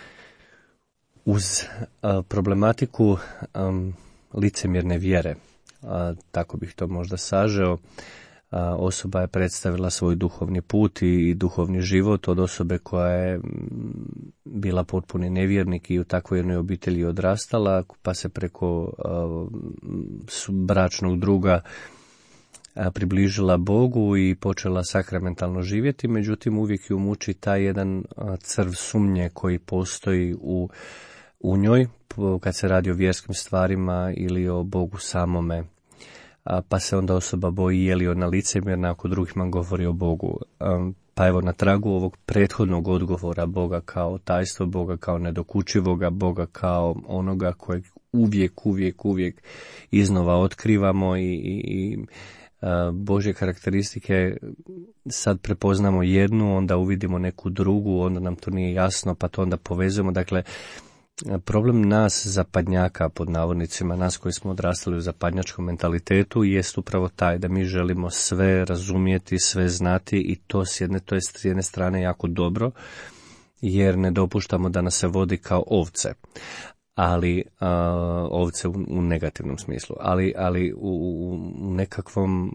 uz uh, problematiku um, licemjerne vjere, uh, tako bih to možda sažeo. osoba je predstavila svoj duhovni put i duhovni život od osobe koja je bila potpuni nevjernik i u takvoj jednoj obitelji odrastala, pa se preko bračnog druga približila Bogu i počela sakramentalno živjeti, međutim uvijek ju muči taj jedan crv sumnje koji postoji u, u njoj kad se radi o vjerskim stvarima ili o Bogu samome. Pa se onda osoba boji je li ona licemjerna ako drugima govori o Bogu. Pa evo, na tragu ovog prethodnog odgovora Boga kao tajstvo, Boga kao nedokučivoga, Boga kao onoga kojeg uvijek, uvijek, uvijek iznova otkrivamo i, i, i Božje karakteristike sad prepoznamo jednu, onda uvidimo neku drugu, onda nam to nije jasno, pa to onda povezujemo. Dakle, problem nas zapadnjaka, pod navodnicima, nas koji smo odrastali u zapadnjačkom mentalitetu, jest upravo taj da mi želimo sve razumjeti, sve znati i to s jedne, to je s jedne strane jako dobro, jer ne dopuštamo da nas se vodi kao ovce. ali uh, ovce u, u negativnom smislu, ali, ali u, u nekakvom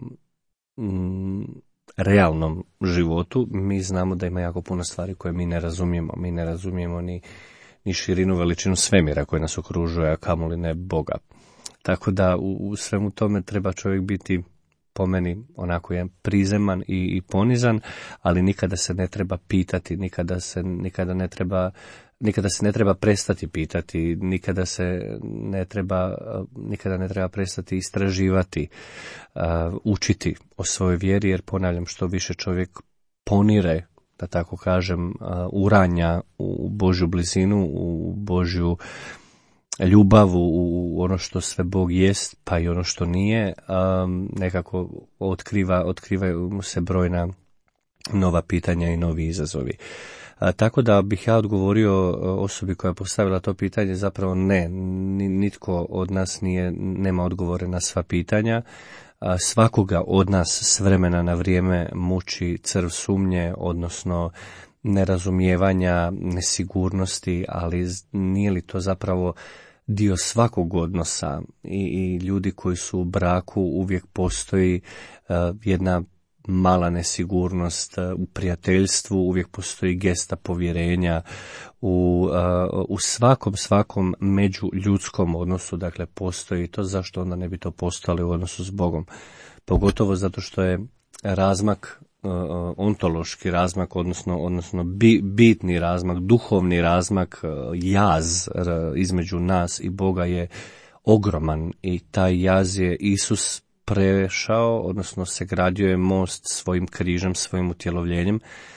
mm, realnom životu mi znamo da ima jako puno stvari koje mi ne razumijemo. Mi ne razumijemo ni, ni širinu, veličinu svemira koji nas okružuje, a kamoli ne Boga. Tako da u, u svemu tome treba čovjek biti, po meni, onako je prizeman i, i ponizan, ali nikada se ne treba pitati, nikada se, nikada ne treba Nikada se ne treba prestati pitati, nikada se ne treba, nikada ne treba prestati istraživati, uh, učiti o svojoj vjeri, jer ponavljam, što više čovjek ponire, da tako kažem, uh, uranja u Božju blizinu, u Božju ljubav, u ono što sve Bog jest, pa i ono što nije, um, nekako otkriva, otkrivaju mu se brojna nova pitanja i novi izazovi. A, tako da bih ja odgovorio osobi koja je postavila to pitanje, zapravo ne, nitko od nas nije, nema odgovore na sva pitanja. A, svakoga od nas s vremena na vrijeme muči crv sumnje, odnosno nerazumijevanja, nesigurnosti, ali nije li to zapravo dio svakog odnosa i, i ljudi koji su u braku uvijek postoji a, jedna mala nesigurnost, u prijateljstvu uvijek postoji gesta povjerenja, u, u svakom, svakom međuljudskom odnosu, dakle postoji to, zašto onda ne bi to postojali u odnosu s Bogom. Pogotovo zato što je razmak, ontološki razmak, odnosno, odnosno bitni razmak, duhovni razmak, jaz između nas i Boga je ogroman i taj jaz je Isus prešao, odnosno sagradio je most svojim križem, svojim utjelovljenjem,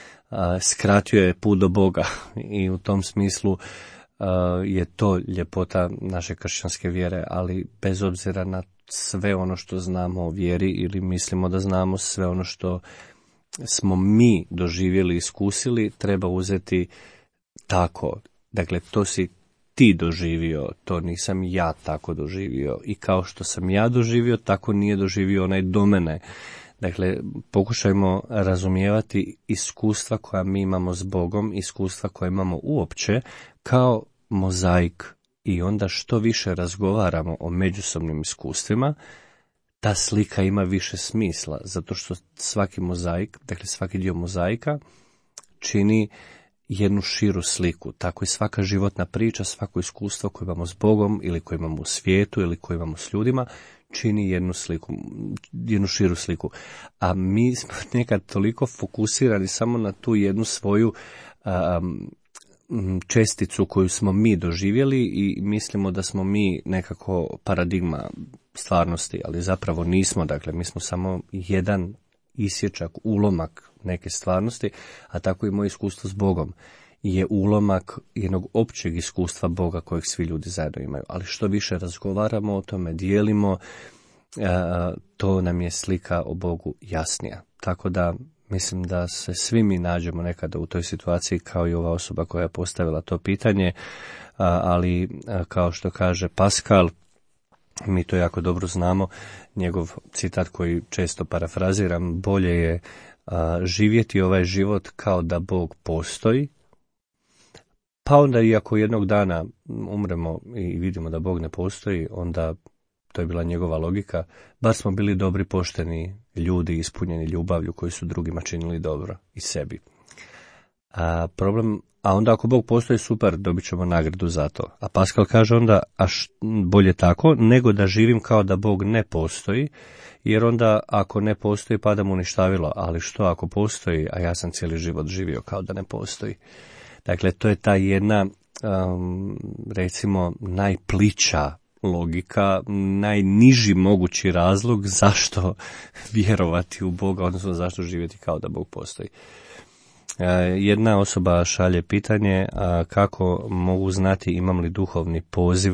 skratio je put do Boga i u tom smislu je to ljepota naše kršćanske vjere, ali bez obzira na sve ono što znamo o vjeri ili mislimo da znamo, sve ono što smo mi doživjeli, iskusili, treba uzeti tako. Dakle, to si ti doživio, to nisam ja tako doživio. I kao što sam ja doživio, tako nije doživio onaj do mene. Dakle, pokušajmo razumijevati iskustva koja mi imamo s Bogom, iskustva koja imamo uopće, kao mozaik. I onda što više razgovaramo o međusobnim iskustvima, ta slika ima više smisla, zato što svaki mozaik, dakle svaki dio mozaika, čini jednu širu sliku. Tako i svaka životna priča, svako iskustvo koje imamo s Bogom ili koje imamo u svijetu ili koje imamo s ljudima, čini jednu sliku, jednu širu sliku. A mi smo nekad toliko fokusirani samo na tu jednu svoju um, česticu koju smo mi doživjeli i mislimo da smo mi nekako paradigma stvarnosti, ali zapravo nismo. Dakle, mi smo samo jedan isječak, ulomak neke stvarnosti, a tako i moje iskustvo s Bogom je ulomak jednog općeg iskustva Boga kojeg svi ljudi zajedno imaju. Ali što više razgovaramo o tome, dijelimo, to nam je slika o Bogu jasnija. Tako da mislim da se svi mi nađemo nekada u toj situaciji kao i ova osoba koja je postavila to pitanje, ali kao što kaže Pascal, mi to jako dobro znamo, njegov citat koji često parafraziram, bolje je a, živjeti ovaj život kao da Bog postoji, pa onda i ako jednog dana umremo i vidimo da Bog ne postoji, onda to je bila njegova logika, bar smo bili dobri, pošteni ljudi, ispunjeni ljubavlju koji su drugima činili dobro i sebi. A problem, a onda ako Bog postoji, super, dobit ćemo nagradu za to. A Pascal kaže onda, a š, bolje tako, nego da živim kao da Bog ne postoji, jer onda ako ne postoji padam u ništavilo, ali što ako postoji, a ja sam cijeli život živio kao da ne postoji. Dakle, to je ta jedna, um, recimo, najplića logika, najniži mogući razlog zašto vjerovati u Boga, odnosno zašto živjeti kao da Bog postoji. Jedna osoba šalje pitanje kako mogu znati imam li duhovni poziv.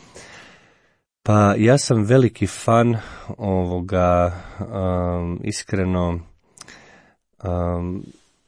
Pa ja sam veliki fan ovoga um, iskreno um,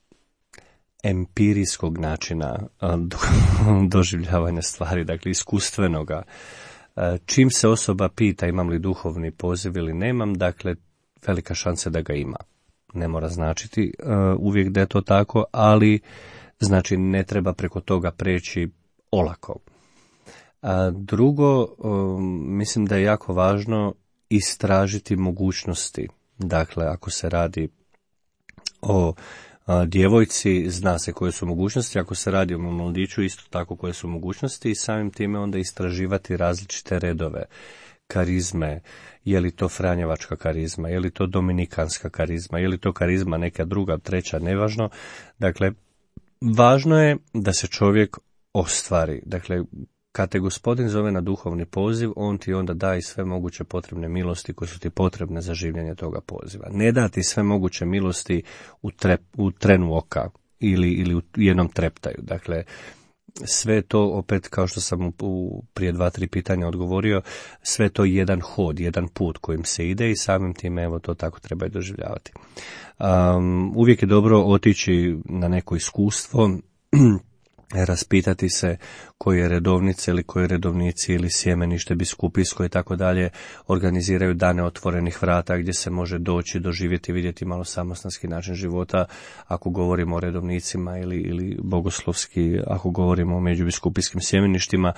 empirijskog načina um, do, doživljavanja stvari, dakle iskustvenoga. Čim se osoba pita imam li duhovni poziv ili nemam, dakle velika šansa da ga ima. Ne mora značiti uh, uvijek da je to tako, ali znači ne treba preko toga preći olako. A drugo, um, mislim da je jako važno istražiti mogućnosti. Dakle, ako se radi o a, djevojci, zna se koje su mogućnosti, ako se radi o mladiću, isto tako koje su mogućnosti i samim time onda istraživati različite redove, karizme, je li to franjevačka karizma, je li to dominikanska karizma, je li to karizma neka druga, treća, nevažno. Dakle, važno je da se čovjek ostvari. Dakle, kad te Gospodin zove na duhovni poziv, on ti onda da i sve moguće potrebne milosti koje su ti potrebne za življenje toga poziva. Ne da ti sve moguće milosti u, trep, u trenu oka ili, ili u jednom treptaju. Dakle, sve to, opet kao što sam u prije dva, tri pitanja odgovorio, sve to jedan hod, jedan put kojim se ide i samim time evo to tako treba i doživljavati. Um, uvijek je dobro otići na neko iskustvo, raspitati se koje redovnice ili koje redovnici ili sjemenište biskupijsko i tako dalje organiziraju dane otvorenih vrata gdje se može doći, doživjeti, vidjeti malo samostanski način života ako govorimo o redovnicima ili, ili bogoslovski, ako govorimo o međubiskupijskim sjemeništima.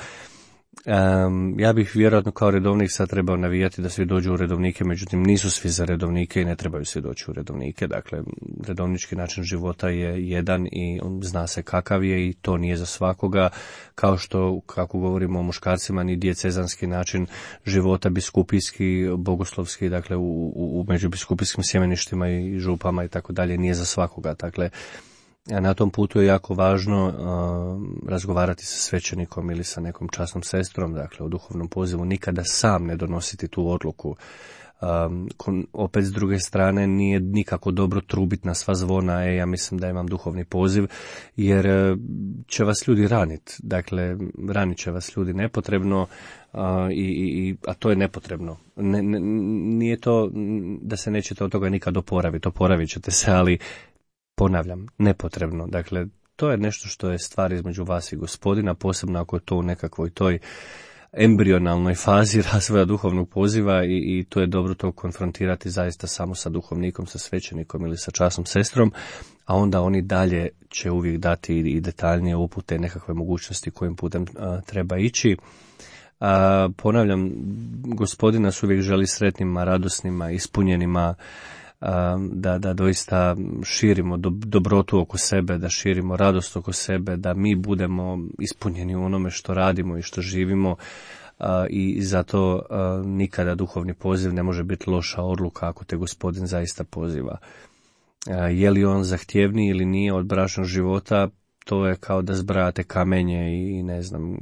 Um, ja bih vjerojatno kao redovnik sad trebao navijati da svi dođu u redovnike, međutim nisu svi za redovnike i ne trebaju svi doći u redovnike. Dakle, redovnički način života je jedan i zna se kakav je i to nije za svakoga, kao što, kako govorimo o muškarcima, ni dijecezanski način života, biskupijski, bogoslovski, dakle u, u, u međubiskupijskim sjemeništima i župama i tako dalje, nije za svakoga. Dakle, a na tom putu je jako važno uh, razgovarati sa svećenikom ili sa nekom časnom sestrom, dakle o duhovnom pozivu, nikada sam ne donositi tu odluku. Um, kon, opet s druge strane nije nikako dobro trubiti na sva zvona, e, ja mislim da imam duhovni poziv, jer uh, će vas ljudi raniti, dakle ranit će vas ljudi nepotrebno, uh, i, i, a to je nepotrebno. Ne, ne, nije to da se nećete od toga nikad oporaviti, oporavit ćete se, ali ponavljam, nepotrebno. Dakle, to je nešto što je stvar između vas i Gospodina, posebno ako je to u nekakvoj toj embrionalnoj fazi razvoja duhovnog poziva i, i to je dobro to konfrontirati zaista samo sa duhovnikom, sa svećenikom ili sa časnom sestrom, a onda oni dalje će uvijek dati i detaljnije upute, nekakve mogućnosti kojim putem a, treba ići. A, ponavljam, Gospodin nas uvijek želi sretnima, radosnima, ispunjenima, da, da doista širimo dobrotu oko sebe, da širimo radost oko sebe, da mi budemo ispunjeni u onome što radimo i što živimo, i zato nikada duhovni poziv ne može biti loša odluka ako te Gospodin zaista poziva. Je li on zahtjevniji ili nije od bračnog života, to je kao da zbrajate kamenje i ne znam,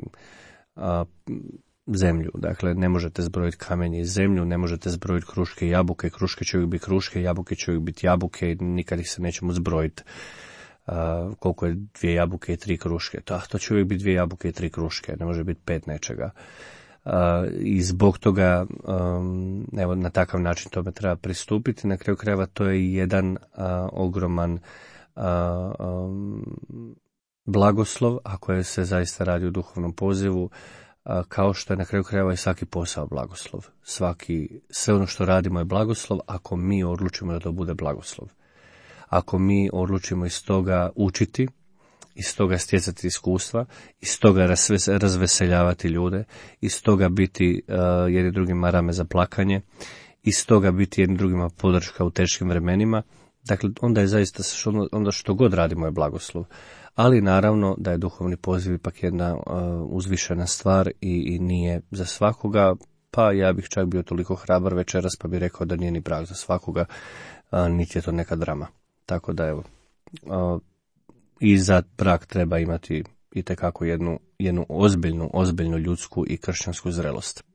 zemlju. Dakle, ne možete zbrojiti kamenje i zemlju, ne možete zbrojiti kruške i jabuke, kruške će uvijek biti kruške, jabuke će uvijek biti jabuke i nikad ih se nećemo zbrojiti. Uh, koliko je dvije jabuke i tri kruške. To, to će uvijek biti dvije jabuke i tri kruške, ne može biti pet nečega. Uh, I zbog toga, um, evo, na takav način tome treba pristupiti. Na kraju krajeva to je jedan uh, ogroman uh, um, blagoslov, ako je se zaista radi o duhovnom pozivu, kao što je na kraju krajeva i svaki posao blagoslov. Svaki, sve ono što radimo je blagoslov ako mi odlučimo da to bude blagoslov. Ako mi odlučimo iz toga učiti, iz toga stjecati iskustva, iz toga razveseljavati ljude, iz toga biti uh, jedni drugim marame za plakanje, iz toga biti jedni drugima podrška u teškim vremenima. Dakle, onda je zaista što, onda što god radimo je blagoslov. Ali naravno da je duhovni poziv ipak jedna uh, uzvišena stvar i, i nije za svakoga, pa ja bih čak bio toliko hrabar večeras pa bih rekao da nije ni brak za svakoga, uh, niti je to neka drama. Tako da evo, uh, i za brak treba imati itekako jednu, jednu ozbiljnu, ozbiljnu ljudsku i kršćansku zrelost.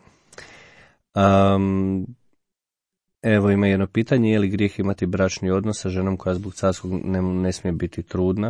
Um, Evo ima jedno pitanje, je li grijeh imati bračni odnos sa ženom koja zbog carskog ne, ne smije biti trudna?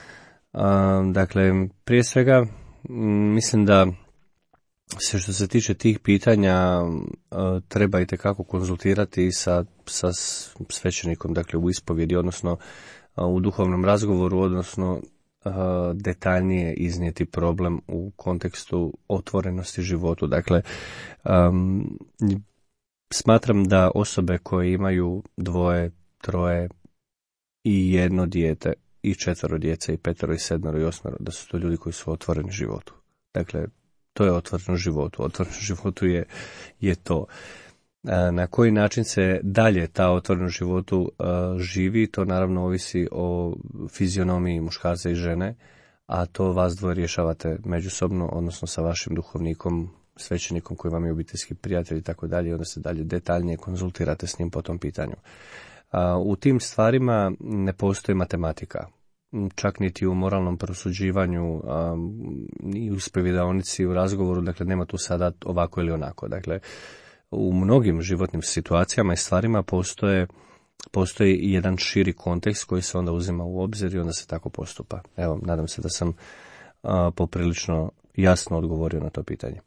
Um, dakle, prije svega, mislim da se što se tiče tih pitanja uh, treba itekako konzultirati sa, sa svećenikom, dakle u ispovjedi, odnosno uh, u duhovnom razgovoru, odnosno uh, detaljnije iznijeti problem u kontekstu otvorenosti životu. Dakle, um, smatram da osobe koje imaju dvoje, troje i jedno dijete, i četvero djece, i petero, i sedmero, i osmero, da su to ljudi koji su otvoreni životu. Dakle, to je otvoreno životu. Otvoreno životu je, je to. Na koji način se dalje ta otvoreno životu živi, to naravno ovisi o fizionomiji muškarca i žene, a to vas dvoje rješavate međusobno, odnosno sa vašim duhovnikom, svećenikom koji vam je obiteljski prijatelj i tako dalje, onda se dalje detaljnije konzultirate s njim po tom pitanju. U tim stvarima ne postoji matematika, čak niti u moralnom prosuđivanju, ni u ispovjedaonici, u razgovoru, dakle nema tu sada ovako ili onako. Dakle, u mnogim životnim situacijama i stvarima postoje, postoji jedan širi kontekst koji se onda uzima u obzir i onda se tako postupa. Evo, nadam se da sam a, poprilično jasno odgovorio na to pitanje.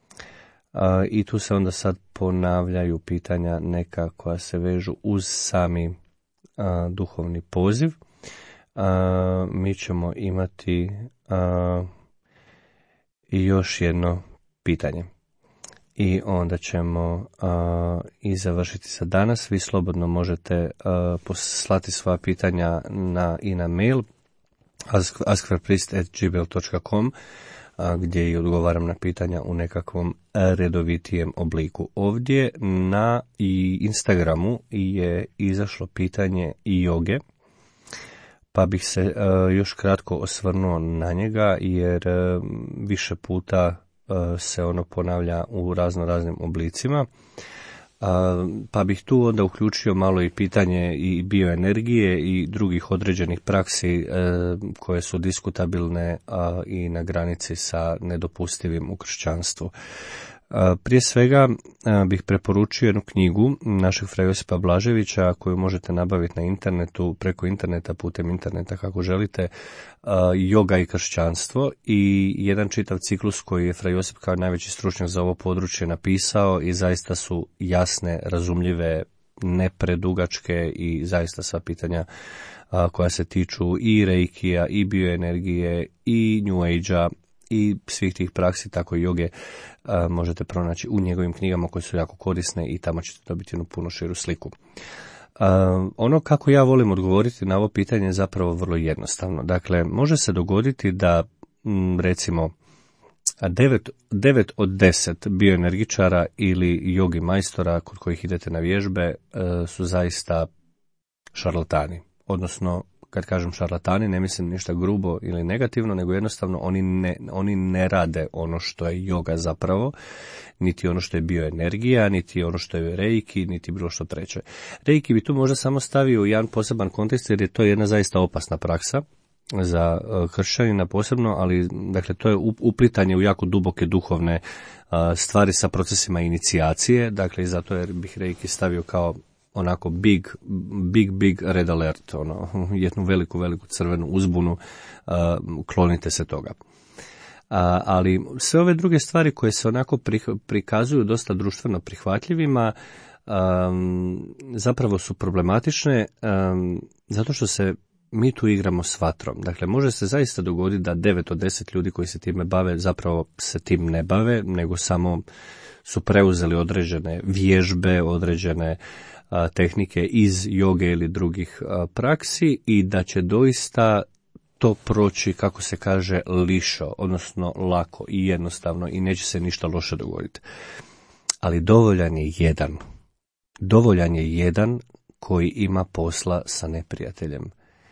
A, I tu se onda sad ponavljaju pitanja neka koja se vežu uz sami a, duhovni poziv. A, mi ćemo imati a, i još jedno pitanje. I onda ćemo a, i završiti sa danas. Vi slobodno možete a, poslati svoja pitanja na, i na mail ask, askforpriest at gmail dot com a, gdje i odgovaram na pitanja u nekakvom redovitijem obliku. Ovdje na i Instagramu je izašlo pitanje joge, pa bih se a, još kratko osvrnuo na njega jer a, više puta se ono ponavlja u razno raznim oblicima, pa bih tu onda uključio malo i pitanje i bioenergije i drugih određenih praksi koje su diskutabilne i na granici sa nedopustivim u kršćanstvu. Prije svega bih preporučio jednu knjigu našeg fra Josipa Blaževića koju možete nabaviti na internetu, preko interneta, putem interneta kako želite, Joga i kršćanstvo, i jedan čitav ciklus koji je fra Josip kao najveći stručnjak za ovo područje napisao i zaista su jasne, razumljive, nepredugačke i zaista sva pitanja koja se tiču i reikija, i bioenergije, i New Age-a, i svih tih praksi, tako i joge, a, možete pronaći u njegovim knjigama koje su jako korisne i tamo ćete dobiti jednu puno širu sliku. A, ono kako ja volim odgovoriti na ovo pitanje je zapravo vrlo jednostavno. Dakle, može se dogoditi da m, recimo devet, devet od deset bioenergičara ili jogi majstora kod kojih idete na vježbe a, su zaista šarlatani, odnosno kad kažem šarlatani, ne mislim ništa grubo ili negativno, nego jednostavno oni ne, oni ne rade ono što je joga zapravo, niti ono što je bioenergija, niti ono što je reiki, niti bilo što treće. Reiki bi tu možda samo stavio u jedan poseban kontekst, jer je to jedna zaista opasna praksa za kršćanina posebno, ali dakle to je uplitanje u jako duboke duhovne stvari sa procesima inicijacije, dakle i zato jer bih reiki stavio kao onako big, big, big red alert, ono, jednu veliku, veliku crvenu uzbunu, uh, klonite se toga. Uh, ali sve ove druge stvari koje se onako prikazuju dosta društveno prihvatljivima, um, zapravo su problematične, um, zato što se mi tu igramo s vatrom. Dakle, može se zaista dogoditi da devet od deset ljudi koji se time bave zapravo se tim ne bave, nego samo su preuzeli određene vježbe, određene tehnike iz joge ili drugih praksi i da će doista to proći, kako se kaže, lišo, odnosno lako i jednostavno i neće se ništa loše dogoditi. Ali dovoljan je jedan. Dovoljan je jedan koji ima posla sa neprijateljem.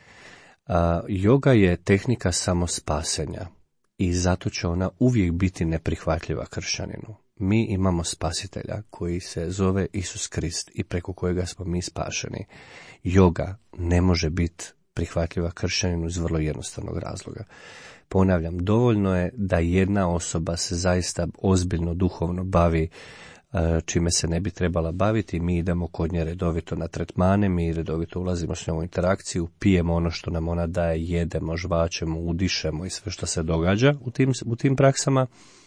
A, yoga je tehnika samospasenja i zato će ona uvijek biti neprihvatljiva kršćaninu. Mi imamo spasitelja koji se zove Isus Krist i preko kojega smo mi spašeni. Yoga ne može biti prihvatljiva kršćaninu iz vrlo jednostavnog razloga. Ponavljam, dovoljno je da jedna osoba se zaista ozbiljno duhovno bavi čime se ne bi trebala baviti. Mi idemo kod nje redovito na tretmane, mi redovito ulazimo s njom u interakciju, pijemo ono što nam ona daje, jedemo, žvačemo, udišemo i sve što se događa u tim, u tim praksama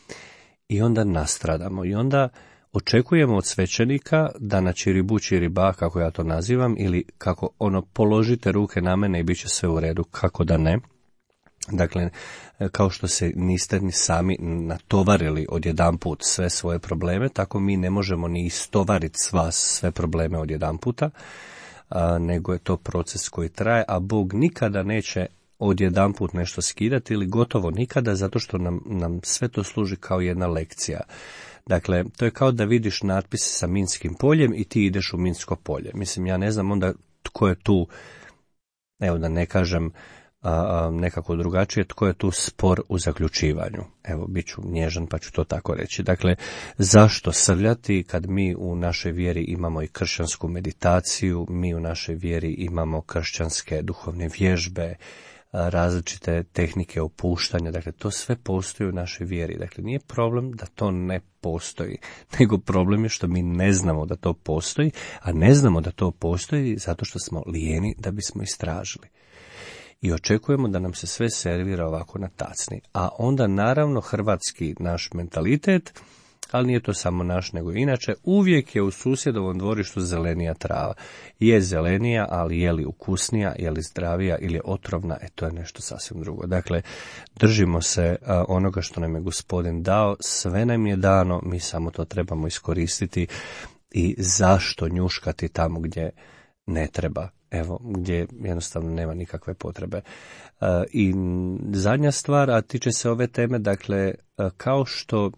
i onda nastradamo. I onda očekujemo od svećenika da na čiribu čiriba, kako ja to nazivam, ili kako ono, položite ruke na mene i bit će sve u redu, kako da ne. Dakle, kao što se niste ni sami natovarili odjedanput sve svoje probleme, tako mi ne možemo ni istovariti sva sve probleme odjedanputa, a, nego je to proces koji traje, a Bog nikada neće odjedanput nešto skidati ili gotovo nikada, zato što nam, nam sve to služi kao jedna lekcija. Dakle, to je kao da vidiš natpis sa minskim poljem i ti ideš u minsko polje. Mislim, ja ne znam onda tko je tu, evo da ne kažem a, a, nekako drugačije, tko je tu spor u zaključivanju. Evo, bit ću nježan pa ću to tako reći. Dakle, zašto srljati kad mi u našoj vjeri imamo i kršćansku meditaciju, mi u našoj vjeri imamo kršćanske duhovne vježbe, različite tehnike opuštanja, dakle to sve postoji u našoj vjeri. Dakle, nije problem da to ne postoji, nego problem je što mi ne znamo da to postoji, a ne znamo da to postoji zato što smo lijeni da bismo istražili. I očekujemo da nam se sve servira ovako na tacni. A onda naravno hrvatski naš mentalitet, ali nije to samo naš nego inače, uvijek je u susjedovom dvorištu zelenija trava. Je zelenija, ali je li ukusnija, je li zdravija ili je otrovna, e to je nešto sasvim drugo. Dakle, držimo se a, onoga što nam je Gospodin dao, sve nam je dano, mi samo to trebamo iskoristiti i zašto njuškati tamo gdje ne treba, evo, gdje jednostavno nema nikakve potrebe. A, I zadnja stvar, a tiče se ove teme, dakle, a, kao što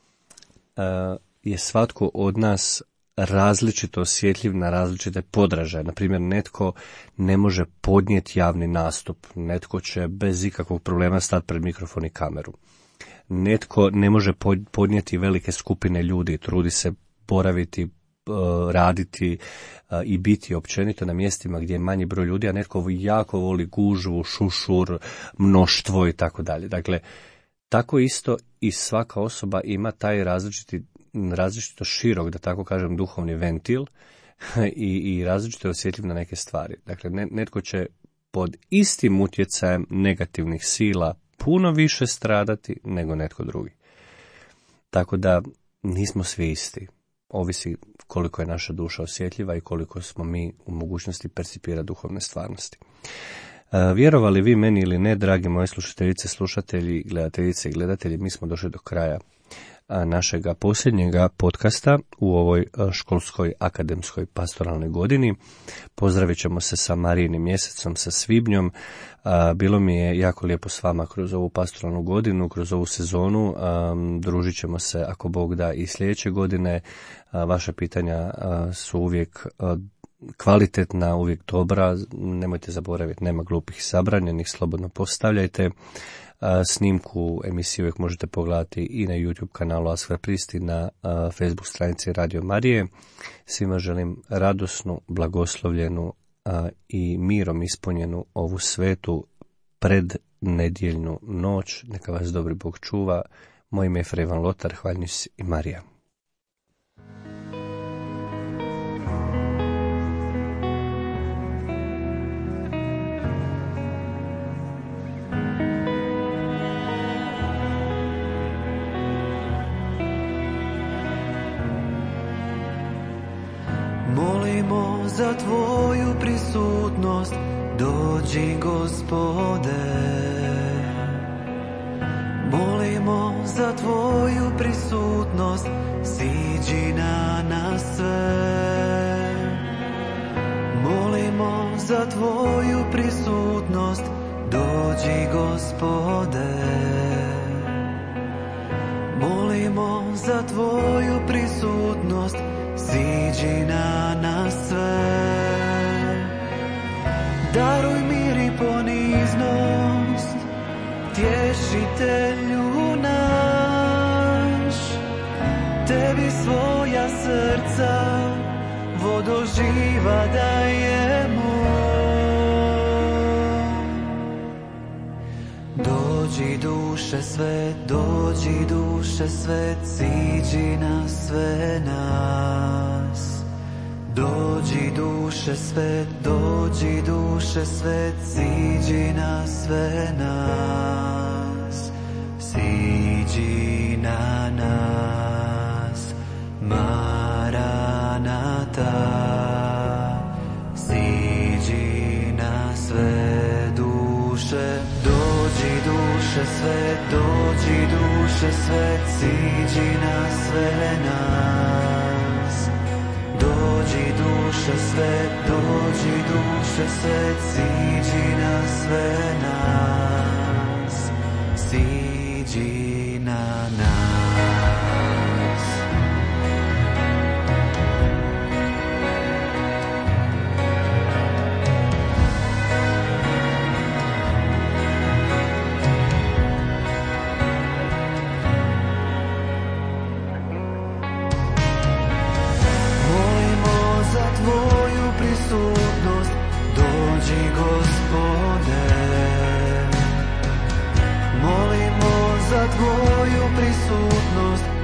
je svatko od nas različito osjetljiv na različite podražaje. Naprimjer, netko ne može podnijeti javni nastup, netko će bez ikakvog problema stati pred mikrofon i kameru. Netko ne može podnijeti velike skupine ljudi, trudi se boraviti, raditi i biti općenito na mjestima gdje je manji broj ljudi, a netko jako voli gužvu, šušur, mnoštvo i tako dalje. Dakle, tako isto i svaka osoba ima taj različiti, različito širok, da tako kažem, duhovni ventil i, i različito je osjetljiv na neke stvari. Dakle, netko će pod istim utjecajem negativnih sila puno više stradati nego netko drugi. Tako da nismo svi isti. Ovisi koliko je naša duša osjetljiva i koliko smo mi u mogućnosti percipirati duhovne stvarnosti. Vjerovali vi meni ili ne, dragi moje slušateljice, slušatelji, gledateljice i gledatelji, mi smo došli do kraja našega posljednjega podcasta u ovoj školskoj akademskoj pastoralnoj godini. Pozdravit ćemo se sa Marijinim mjesecom, sa svibnjom. Bilo mi je jako lijepo s vama kroz ovu pastoralnu godinu, kroz ovu sezonu. Družit ćemo se, ako Bog da, i sljedeće godine. Vaša pitanja su uvijek kvalitetna, uvijek dobra, nemojte zaboraviti, nema glupih zabranjenih, slobodno postavljajte. Snimku emisije uvijek možete pogledati i na YouTube kanalu Askar Pristi, na Facebook stranici Radio Marije. Svima želim radosnu, blagoslovljenu i mirom ispunjenu ovu svetu prednedjeljnu noć. Neka vas dobri Bog čuva. Moje ime je Fra Ivan Lotar, Hvaljujući i Marija.
Molimo za tvoju prisutnost, dođi Gospode. Molimo za tvoju prisutnost, siđi na nas sve. Molimo za tvoju prisutnost, dođi Gospode. Molimo za tvoju prisutnost, siđi na nas sve. Daruj mir i poniznost, tješitelju naš. Tebi svoja srca, vodo živa dajemo. Dođi duše sve, dođi duše sve, siđi na sve nas. Dođi duše sve, dođi duše sve, siđi na sve nas. Siđi na nas, Maranata. Siđi na sve duše, dođi duše sve, dođi duše sve, siđi na sve nas. Dođi duše sve, dođi duše sve, siđi na sve nas. Siđi na nas. Tvoju prisutnost, dođi Gospode. Molimo za tvoju prisutnost,